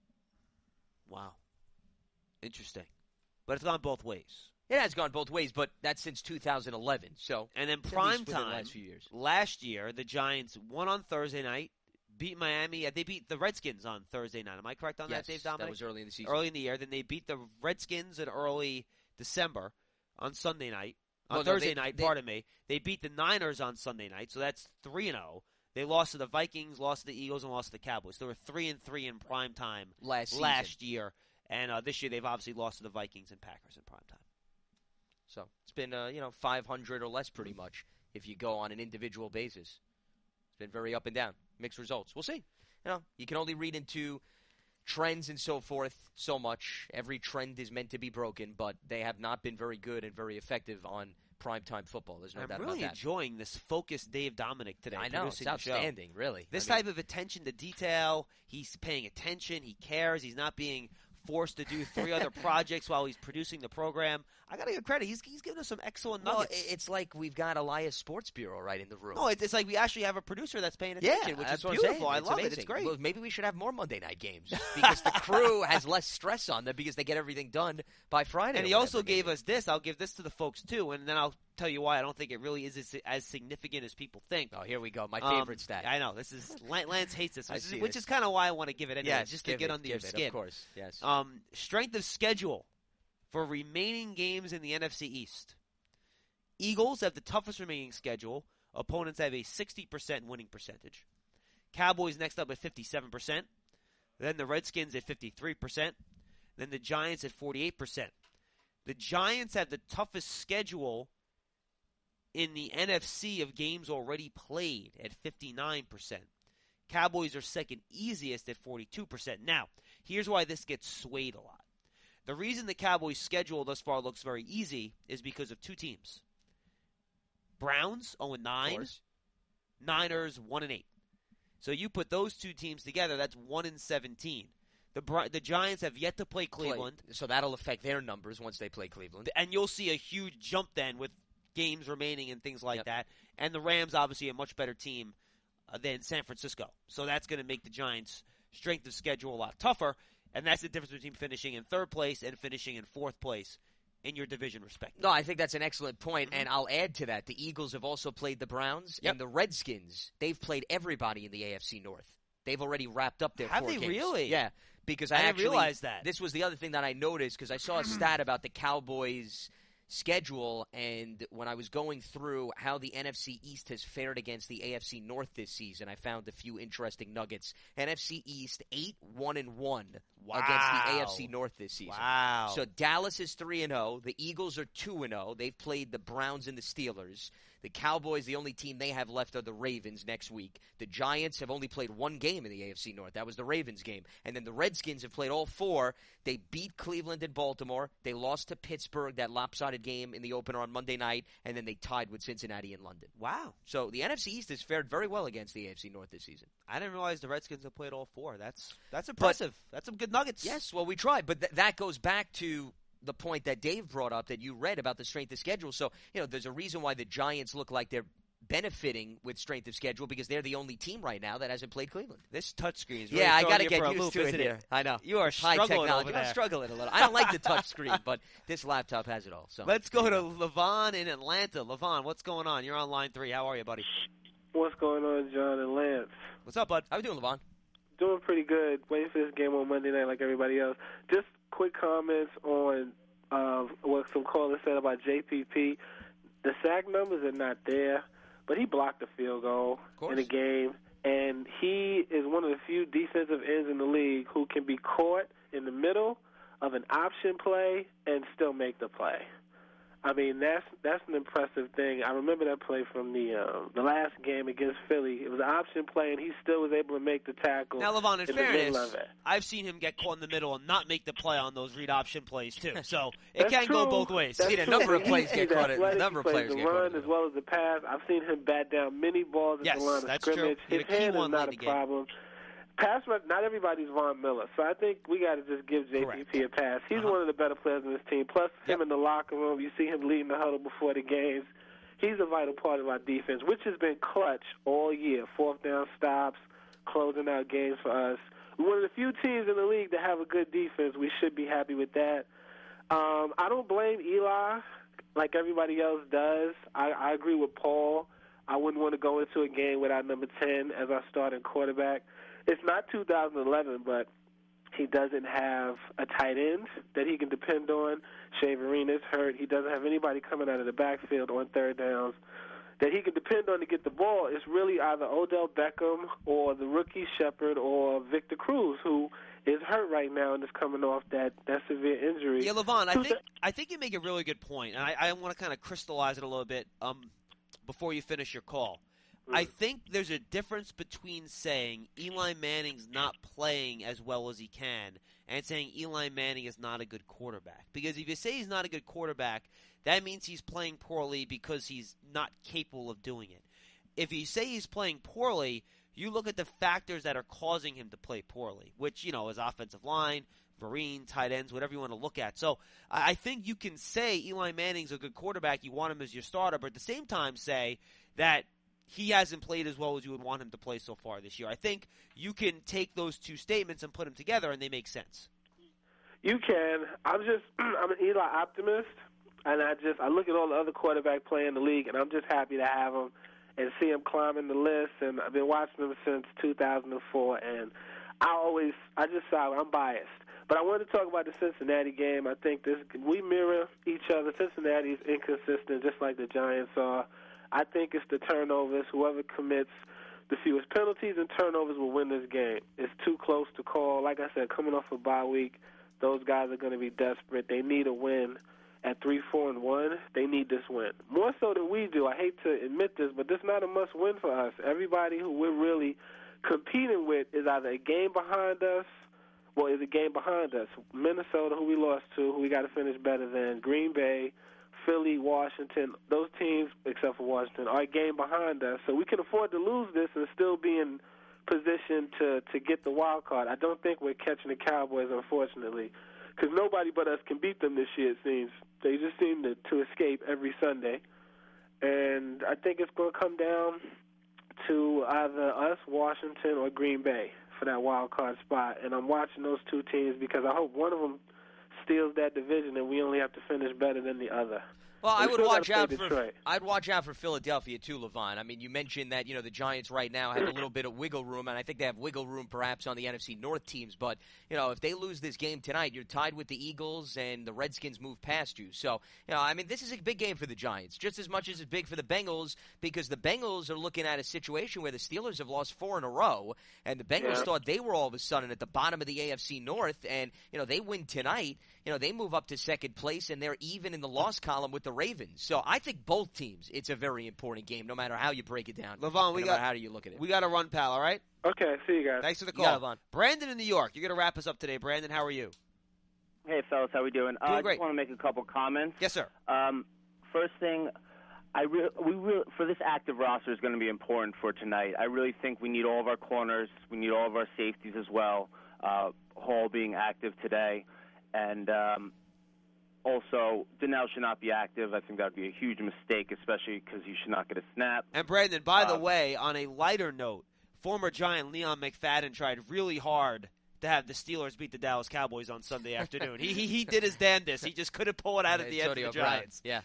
Wow. Interesting. But it's gone both ways. It has gone both ways, but that's since 2011. So, and then prime time, last year, the Giants won on Thursday night, beat Miami. They beat the Redskins on Thursday night. Am I correct on that, Dave Dominic? That was early in the season. Early in the year. Then they beat the Redskins in early December on Sunday night. Thursday night, pardon me. They beat the Niners on Sunday night, so that's 3-0. They lost to the Vikings, lost to the Eagles, and lost to the Cowboys. They were 3-3 in prime time last year. And this year they've obviously lost to the Vikings and Packers in prime time. So it's been 500 or less pretty much if you go on an individual basis. It's been very up and down, mixed results. We'll see. You can only read into trends and so forth so much. Every trend is meant to be broken, but they have not been very good and very effective on primetime football. There's no doubt about that. I'm really enjoying this focused Dave Dominic today. I know, it's outstanding, really. This type of attention to detail, he's paying attention, he cares, he's not being forced to do 3 other projects while he's producing the program. I got to give credit. He's giving us some excellent nuggets. Well, it's like we've got Elias Sports Bureau right in the room. No, it's like we actually have a producer that's paying attention, which is beautiful. I love it. It's great. Well, maybe we should have more Monday night games because the crew has less stress on them because they get everything done by Friday. And he also gave us this. I'll give this to the folks, too, and then I'll tell you why I don't think it really is as significant as people think. Oh, here we go. My favorite stat. I know. This is Lance hates this, which is kind of why I want to give it anyway, just to get under your skin. Of course, yes. Strength of schedule for remaining games in the NFC East. Eagles have the toughest remaining schedule. Opponents have a 60% winning percentage. Cowboys next up at 57%. Then the Redskins at 53%. then the Giants at 48%. The Giants have the toughest schedule in the NFC of games already played at 59%. Cowboys are second easiest at 42%. Now, here's why this gets swayed a lot. The reason the Cowboys' schedule thus far looks very easy is because of two teams. Browns 0-9, Niners 1-8. So you put those two teams together, that's 1-17. The Giants have yet to play Cleveland. So that'll affect their numbers once they play Cleveland. And you'll see a huge jump then with games remaining and things like that. And the Rams, obviously, a much better team than San Francisco. So that's going to make the Giants' strength of schedule a lot tougher. And that's the difference between finishing in third place and finishing in fourth place in your division respectively. No, I think that's an excellent point, and I'll add to that. The Eagles have also played the Browns, and the Redskins, they've played everybody in the AFC North. They've already wrapped up their 4 games. Have they really? Yeah, because I didn't realize that. This was the other thing that I noticed, because I saw a stat about the Cowboys' schedule, and when I was going through how the NFC East has fared against the AFC North this season, I found a few interesting nuggets. NFC East 8-1-1 against the AFC North this season. Wow. So Dallas is 3-0. The Eagles are 2-0. They've played the Browns and the Steelers. The Cowboys, the only team they have left are the Ravens next week. The Giants have only played one game in the AFC North. That was the Ravens game. And then the Redskins have played all 4. They beat Cleveland and Baltimore. They lost to Pittsburgh, that lopsided game in the opener on Monday night. And then they tied with Cincinnati and London. Wow. So the NFC East has fared very well against the AFC North this season. I didn't realize the Redskins have played all 4. That's impressive. That's some good nuggets. Yes, well, we tried. But that goes back to the point that Dave brought up that you read about the strength of schedule. So, there's a reason why the Giants look like they're benefiting with strength of schedule because they're the only team right now that hasn't played Cleveland. This touchscreen is really I got to get used used to it here. I know. You are high struggling technology. over there. I'm struggling a little. I don't like the touch screen, but this laptop has it all. So let's go to Levon in Atlanta. Levon, what's going on? You're on line 3. How are you, buddy? What's going on, John and Lance? What's up, bud? How you doing, Levon? Doing pretty good. Waiting for this game on Monday night like everybody else. Just quick comments on what some callers said about JPP. The sack numbers are not there, but he blocked a field goal in the game, and he is one of the few defensive ends in the league who can be caught in the middle of an option play and still make the play. I mean, that's an impressive thing. I remember that play from the last game against Philly. It was an option play, and he still was able to make the tackle. Now, Levon, in the fairness, middle of it. I've seen him get caught in the middle and not make the play on those read option plays too. So it can go both ways. I've seen a number of plays get caught. A number of players get caught. As well as the pass. I've seen him bat down many balls at the line of scrimmage. True. His hand is not a problem. Pass rush, not everybody's Von Miller, so I think we got to just give JPP a pass. He's one of the better players in this team. Plus, him in the locker room, you see him leading the huddle before the games. He's a vital part of our defense, which has been clutch all year. 4th down stops, closing out games for us. We're one of the few teams in the league that have a good defense. We should be happy with that. I don't blame Eli like everybody else does. I agree with Paul. I wouldn't want to go into a game without number 10 as our starting quarterback. It's not 2011, but he doesn't have a tight end that he can depend on. Shea Vereen is hurt. He doesn't have anybody coming out of the backfield on 3rd downs that he can depend on to get the ball. It's really either Odell Beckham or the rookie Shepard or Victor Cruz, who is hurt right now and is coming off that severe injury. Yeah, Levon, I think you make a really good point, and I want to kind of crystallize it a little bit before you finish your call. I think there's a difference between saying Eli Manning's not playing as well as he can and saying Eli Manning is not a good quarterback. Because if you say he's not a good quarterback, that means he's playing poorly because he's not capable of doing it. If you say he's playing poorly, you look at the factors that are causing him to play poorly, which, is offensive line, Vereen, tight ends, whatever you want to look at. So I think you can say Eli Manning's a good quarterback, you want him as your starter, but at the same time say that he hasn't played as well as you would want him to play so far this year. I think you can take those two statements and put them together, and they make sense. You can. I'm an Eli optimist, and I look at all the other quarterback play in the league, and I'm just happy to have him and see him climbing the list. And I've been watching him since 2004, and I'm biased. But I wanted to talk about the Cincinnati game. I think we mirror each other. Cincinnati's inconsistent, just like the Giants are. I think it's the turnovers. Whoever commits the fewest penalties and turnovers will win this game. It's too close to call. Like I said, coming off a bye week, Those guys are going to be desperate. They need a win. At 3-4-1, they need this win. More so than we do. I hate to admit this, but this is not a must-win for us. Everybody who we're really competing with is either a game behind us, is a game behind us. Minnesota, who we lost to, who we got to finish better than, Green Bay, Philly, Washington, those teams, except for Washington, are a game behind us. So we can afford to lose this and still be in position to get the wild card. I don't think we're catching the Cowboys, unfortunately, because nobody but us can beat them this year, it seems. They just seem to escape every Sunday. And I think it's going to come down to either us, Washington, or Green Bay for that wild card spot. And I'm watching those two teams because I hope one of them steals that division and we only have to finish better than the other. Well, I'd watch out for Philadelphia too, Levon. I mean, you mentioned that the Giants right now have a little bit of wiggle room, and I think they have wiggle room perhaps on the NFC North teams. But if they lose this game tonight, you're tied with the Eagles, and the Redskins move past you. So I mean, this is a big game for the Giants, just as much as it's big for the Bengals, because the Bengals are looking at a situation where the Steelers have lost 4 in a row, and the Bengals thought they were all of a sudden at the bottom of the AFC North, and they win tonight. They move up to second place, and they're even in the loss column with the Ravens. So I think both teams, it's a very important game, no matter how you break it down. Levon, how do you look at it? We got to run, pal, all right? Okay, see you guys. Thanks for the call. Levon. Brandon in New York, you're going to wrap us up today. Brandon, how are you? Hey, fellas, how we doing? Doing I great. just want to make a couple comments. Yes, sir. First thing, for this active roster is going to be important for tonight. I really think we need all of our corners. We need all of our safeties as well. Hall being active today. And also, Donnell should not be active. I think that would be a huge mistake, especially because he should not get a snap. And, Brandon, by the way, on a lighter note, former Giant Leon McFadden tried really hard to have the Steelers beat the Dallas Cowboys on Sunday afternoon. He did his damnedest. He just couldn't pull it out at the end of the Giants. Yeah.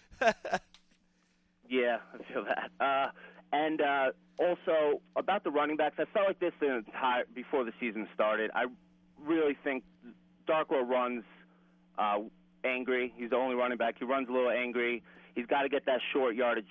Yeah, I feel that. And also, about the running backs, I felt like this before the season started. I really think Darkwa runs angry. He's the only running back. He runs a little angry. He's got to get that short yardage,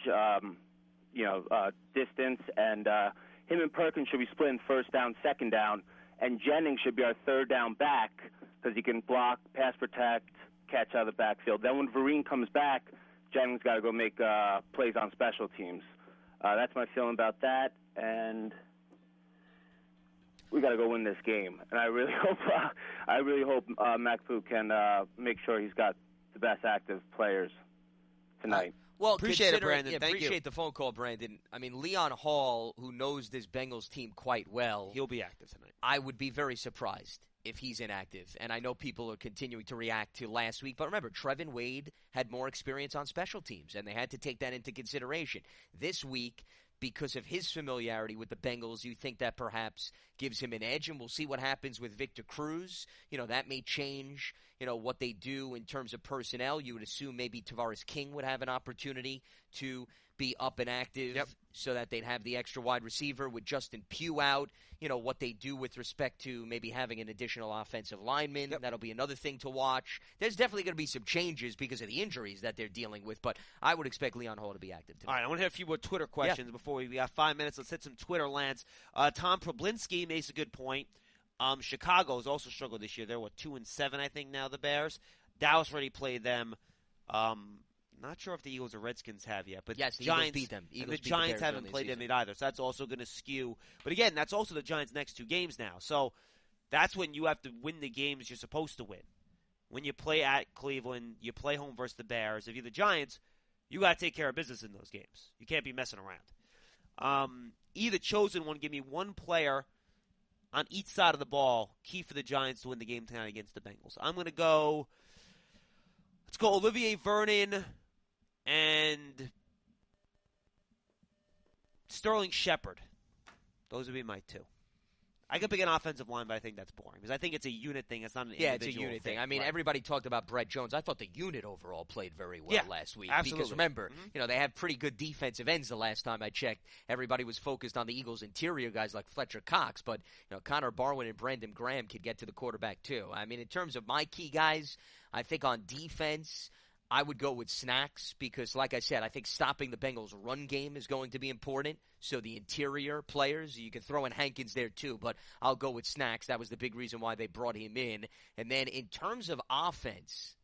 distance. And him and Perkins should be splitting first down, second down. And Jennings should be our third down back because he can block, pass protect, catch out of the backfield. Then when Vereen comes back, Jennings got to go make plays on special teams. That's my feeling about that. And we got to go win this game. And I really hope McPoo can make sure he's got the best active players tonight. Well, appreciate it, Brandon. Thank you. Appreciate the phone call, Brandon. I mean, Leon Hall, who knows this Bengals team quite well, he'll be active tonight. I would be very surprised if he's inactive. And I know people are continuing to react to last week, but remember, Trevin Wade had more experience on special teams, and they had to take that into consideration. This week, because of his familiarity with the Bengals, you think that perhaps gives him an edge, and we'll see what happens with Victor Cruz. That may change, what they do in terms of personnel. You would assume maybe Tavares King would have an opportunity to be up and active so that they'd have the extra wide receiver with Justin Pugh out. What they do with respect to maybe having an additional offensive lineman. That'll be another thing to watch. There's definitely going to be some changes because of the injuries that they're dealing with, but I would expect Leon Hall to be active tonight. All right, I want to hit a few more Twitter questions before we got 5 minutes. Let's hit some Twitter, Lance. Tom Problinski makes a good point. Chicago's also struggled this year. They're 2-7, I think, now, the Bears. Dallas already played them. Not sure if the Eagles or Redskins have yet, but yes, the Giants Eagles beat them. the Giants haven't played them either, so that's also going to skew. But again, that's also the Giants' next 2 games now. So that's when you have to win the games you're supposed to win. When you play at Cleveland, you play home versus the Bears. If you're the Giants, you got to take care of business in those games. You can't be messing around. Either chosen one, give me one player on each side of the ball, key for the Giants to win the game tonight against the Bengals. I'm going to go. Let's go Olivier Vernon and Sterling Shepard. Those would be my 2. I could pick an offensive line, but I think that's boring because I think it's a unit thing. It's not an individual it's a unit thing. thing. I mean, everybody talked about Brett Jones. I thought the unit overall played very well last week. Absolutely. Because remember, they have pretty good defensive ends the last time I checked. Everybody was focused on the Eagles' interior guys like Fletcher Cox, but Connor Barwin and Brandon Graham could get to the quarterback too. I mean, in terms of my key guys, I think on defense, I would go with Snacks because, like I said, I think stopping the Bengals' run game is going to be important. So the interior players, you can throw in Hankins there too, but I'll go with Snacks. That was the big reason why they brought him in. And then in terms of offense,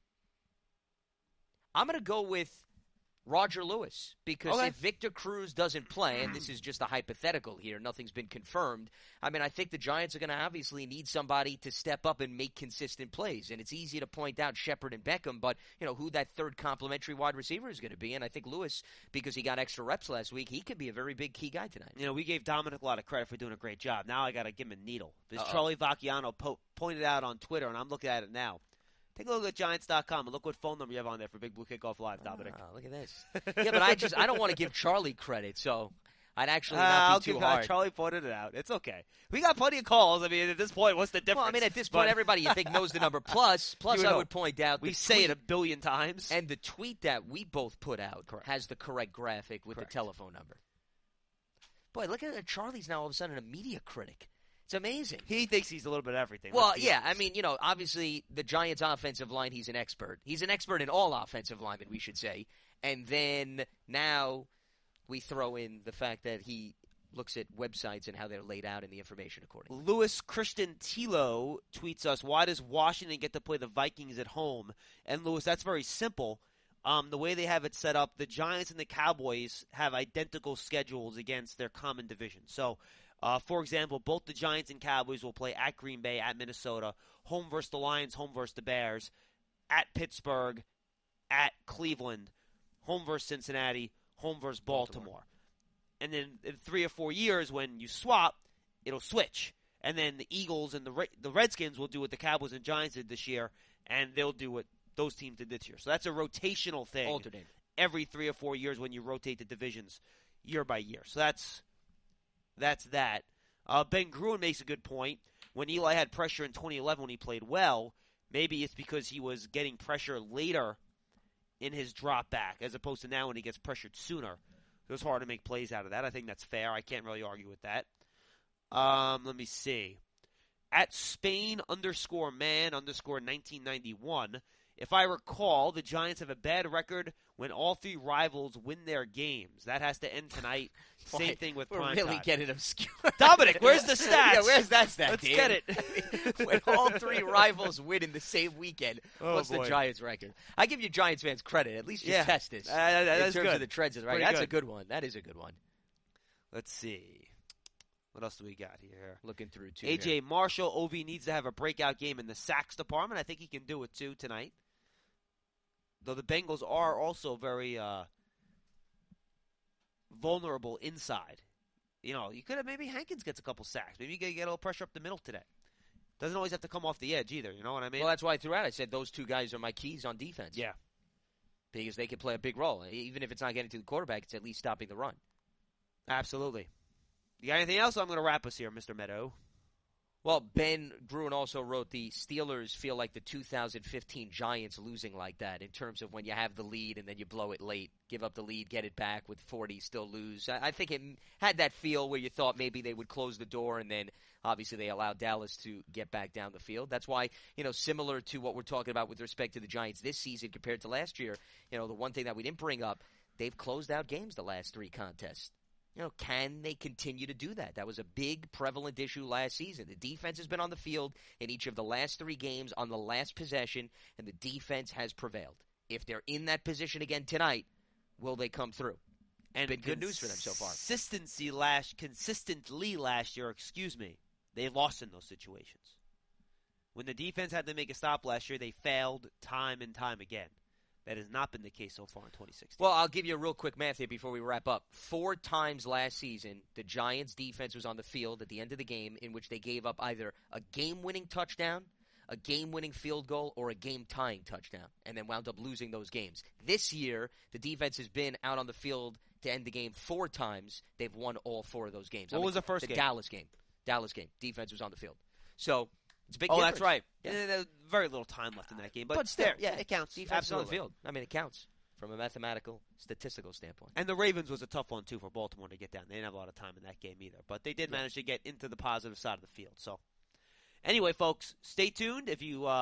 I'm going to go with Roger Lewis, because if Victor Cruz doesn't play, and this is just a hypothetical here, nothing's been confirmed, I mean, I think the Giants are going to obviously need somebody to step up and make consistent plays. And it's easy to point out Shepard and Beckham, but, who that third complimentary wide receiver is going to be. And I think Lewis, because he got extra reps last week, he could be a very big key guy tonight. We gave Dominic a lot of credit for doing a great job. Now I got to give him a needle. Because Charlie Vacchiano pointed out on Twitter, and I'm looking at it now. Take a look at Giants.com and look what phone number you have on there for Big Blue Kickoff Live, Dominic. Look at this. Yeah, but I don't want to give Charlie credit, so I'd actually not be too hard. Charlie pointed it out. It's okay. We got plenty of calls. I mean, at this point, what's the difference? Well, I mean, at this point, everybody you think knows the number. Plus I would point out we say it a billion times. And the tweet that we both put out has the correct graphic with the telephone number. Boy, look at it. Charlie's now all of a sudden a media critic. It's amazing. He thinks he's a little bit of everything. Well, yeah. I mean, obviously the Giants' offensive line, he's an expert. He's an expert in all offensive linemen, we should say. And then now we throw in the fact that he looks at websites and how they're laid out in the information accordingly. Louis Christian Tilo tweets us, why does Washington get to play the Vikings at home? And, Louis, that's very simple. The way they have it set up, the Giants and the Cowboys have identical schedules against their common division. So, for example, both the Giants and Cowboys will play at Green Bay, at Minnesota, home versus the Lions, home versus the Bears, at Pittsburgh, at Cleveland, home versus Cincinnati, home versus Baltimore. And then in 3 or 4 years, when you swap, it'll switch. And then the Eagles and the Redskins will do what the Cowboys and Giants did this year, and they'll do what those teams did this year. So that's a rotational thing. Alternate. Every 3 or 4 years when you rotate the divisions year by year. So that's that. Ben Gruen makes a good point. When Eli had pressure in 2011 when he played well, maybe it's because he was getting pressure later in his drop back as opposed to now when he gets pressured sooner. It was hard to make plays out of that. I think that's fair. I can't really argue with that. Let me see. At Spain_man_1991, if I recall, the Giants have a bad record when all 3 rivals win their games. That has to end tonight. Same thing with prime We're really time. getting obscure. Dominic, where's the stats? Yeah, where's that stat? Let's Dan? get it. When all 3 rivals win in the same weekend, what's the Giants' record? I give you Giants fans credit. At least you test this. That's in terms good. of the trends of the record. That's a good one. That is a good one. Let's see. What else do we got here? Looking through, too. A.J. Marshall, OV needs to have a breakout game in the sacks department. I think he can do it, too, tonight. Though the Bengals are also very vulnerable inside. You could have maybe Hankins gets a couple sacks. Maybe you get a little pressure up the middle today. Doesn't always have to come off the edge either. You know what I mean? Well, that's why I threw out. I said those 2 guys are my keys on defense. Yeah. Because they can play a big role. Even if it's not getting to the quarterback, it's at least stopping the run. Absolutely. You got anything else? I'm going to wrap us here, Mr. Meadow. Well, Ben Gruen also wrote the Steelers feel like the 2015 Giants losing like that in terms of when you have the lead and then you blow it late, give up the lead, get it back with 40, still lose. I think it had that feel where you thought maybe they would close the door and then obviously they allowed Dallas to get back down the field. That's why, similar to what we're talking about with respect to the Giants this season compared to last year, the one thing that we didn't bring up, they've closed out games the last 3 contests. Can they continue to do that? That was a big, prevalent issue last season. The defense has been on the field in each of the last 3 games on the last possession, and the defense has prevailed. If they're in that position again tonight, will they come through? And been good news for them so far. Consistently last year, they lost in those situations. When the defense had to make a stop last year, they failed time and time again. That has not been the case so far in 2016. Well, I'll give you a real quick math here before we wrap up. 4 times last season, the Giants' defense was on the field at the end of the game in which they gave up either a game-winning touchdown, a game-winning field goal, or a game-tying touchdown, and then wound up losing those games. This year, the defense has been out on the field to end the game 4 times. They've won all 4 of those games. What was the first game? Dallas game. Defense was on the field. So it's a big difference. That's right. Yeah. There's very little time left in that game. But still, it counts. Defense on the field. I mean, it counts from a mathematical, statistical standpoint. And the Ravens was a tough one, too, for Baltimore to get down. They didn't have a lot of time in that game either. But they did manage to get into the positive side of the field. So, anyway, folks, stay tuned. If you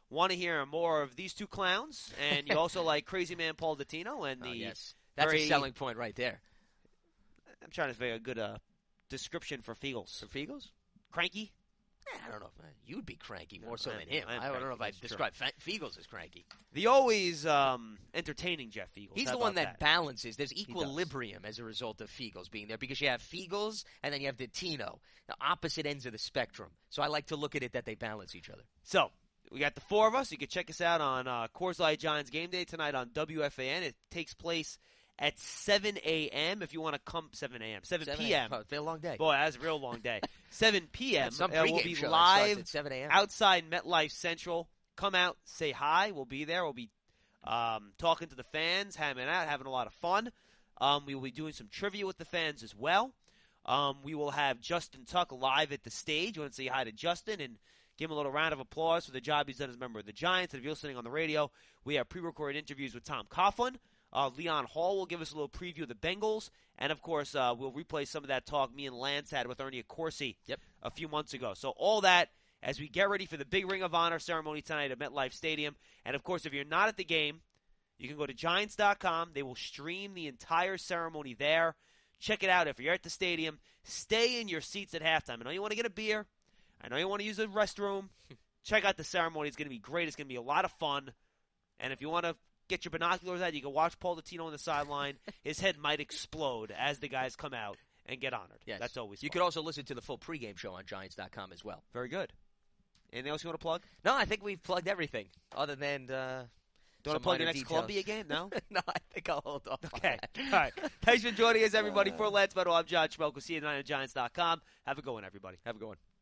want to hear more of these two clowns, and you also like Crazy Man Paul Dottino and yes. That's a selling point right there. I'm trying to figure a good description for Feagles. For Feagles? Cranky? I don't know. You'd be cranky more so than him. I don't know if I'd describe Feagles as cranky. The always entertaining Jeff Feagles. He's the one that balances. There's equilibrium as a result of Feagles being there because you have Feagles and then you have Dottino, the opposite ends of the spectrum. So I like to look at it that they balance each other. So we got the four of us. You can check us out on Coors Light Giants Game Day tonight on WFAN. It takes place at 7 a.m. if you want to come. 7 a.m. 7 p.m. Oh, it's been a long day. Boy, that's a real long day. 7 p.m. We'll be live at 7 outside MetLife Central. Come out, say hi. We'll be there. We'll be talking to the fans, hanging out, having a lot of fun. We will be doing some trivia with the fans as well. We will have Justin Tuck live at the stage. We want to say hi to Justin and give him a little round of applause for the job he's done as a member of the Giants. And if you're listening on the radio, we have pre-recorded interviews with Tom Coughlin. Leon Hall will give us a little preview of the Bengals. And, of course, we'll replay some of that talk me and Lance had with Ernie Accorsi a few months ago. So all that as we get ready for the big Ring of Honor ceremony tonight at MetLife Stadium. And, of course, if you're not at the game, you can go to Giants.com. They will stream the entire ceremony there. Check it out if you're at the stadium. Stay in your seats at halftime. I know you want to get a beer. I know you want to use the restroom. Check out the ceremony. It's going to be great. It's going to be a lot of fun. And if you want to get your binoculars out, you can watch Paul Dottino on the sideline. His head might explode as the guys come out and get honored. Yes. That's always fun. You could also listen to the full pregame show on Giants.com as well. Very good. Anything else you want to plug? No, I think we've plugged everything other than do you want to plug your next Columbia game? No? No, I think I'll hold off. Okay. All right. Thanks for joining us, everybody. For Lance Meadow, I'm John Schmelk. We'll see you tonight at Giants.com. Have a good one, everybody. Have a good one.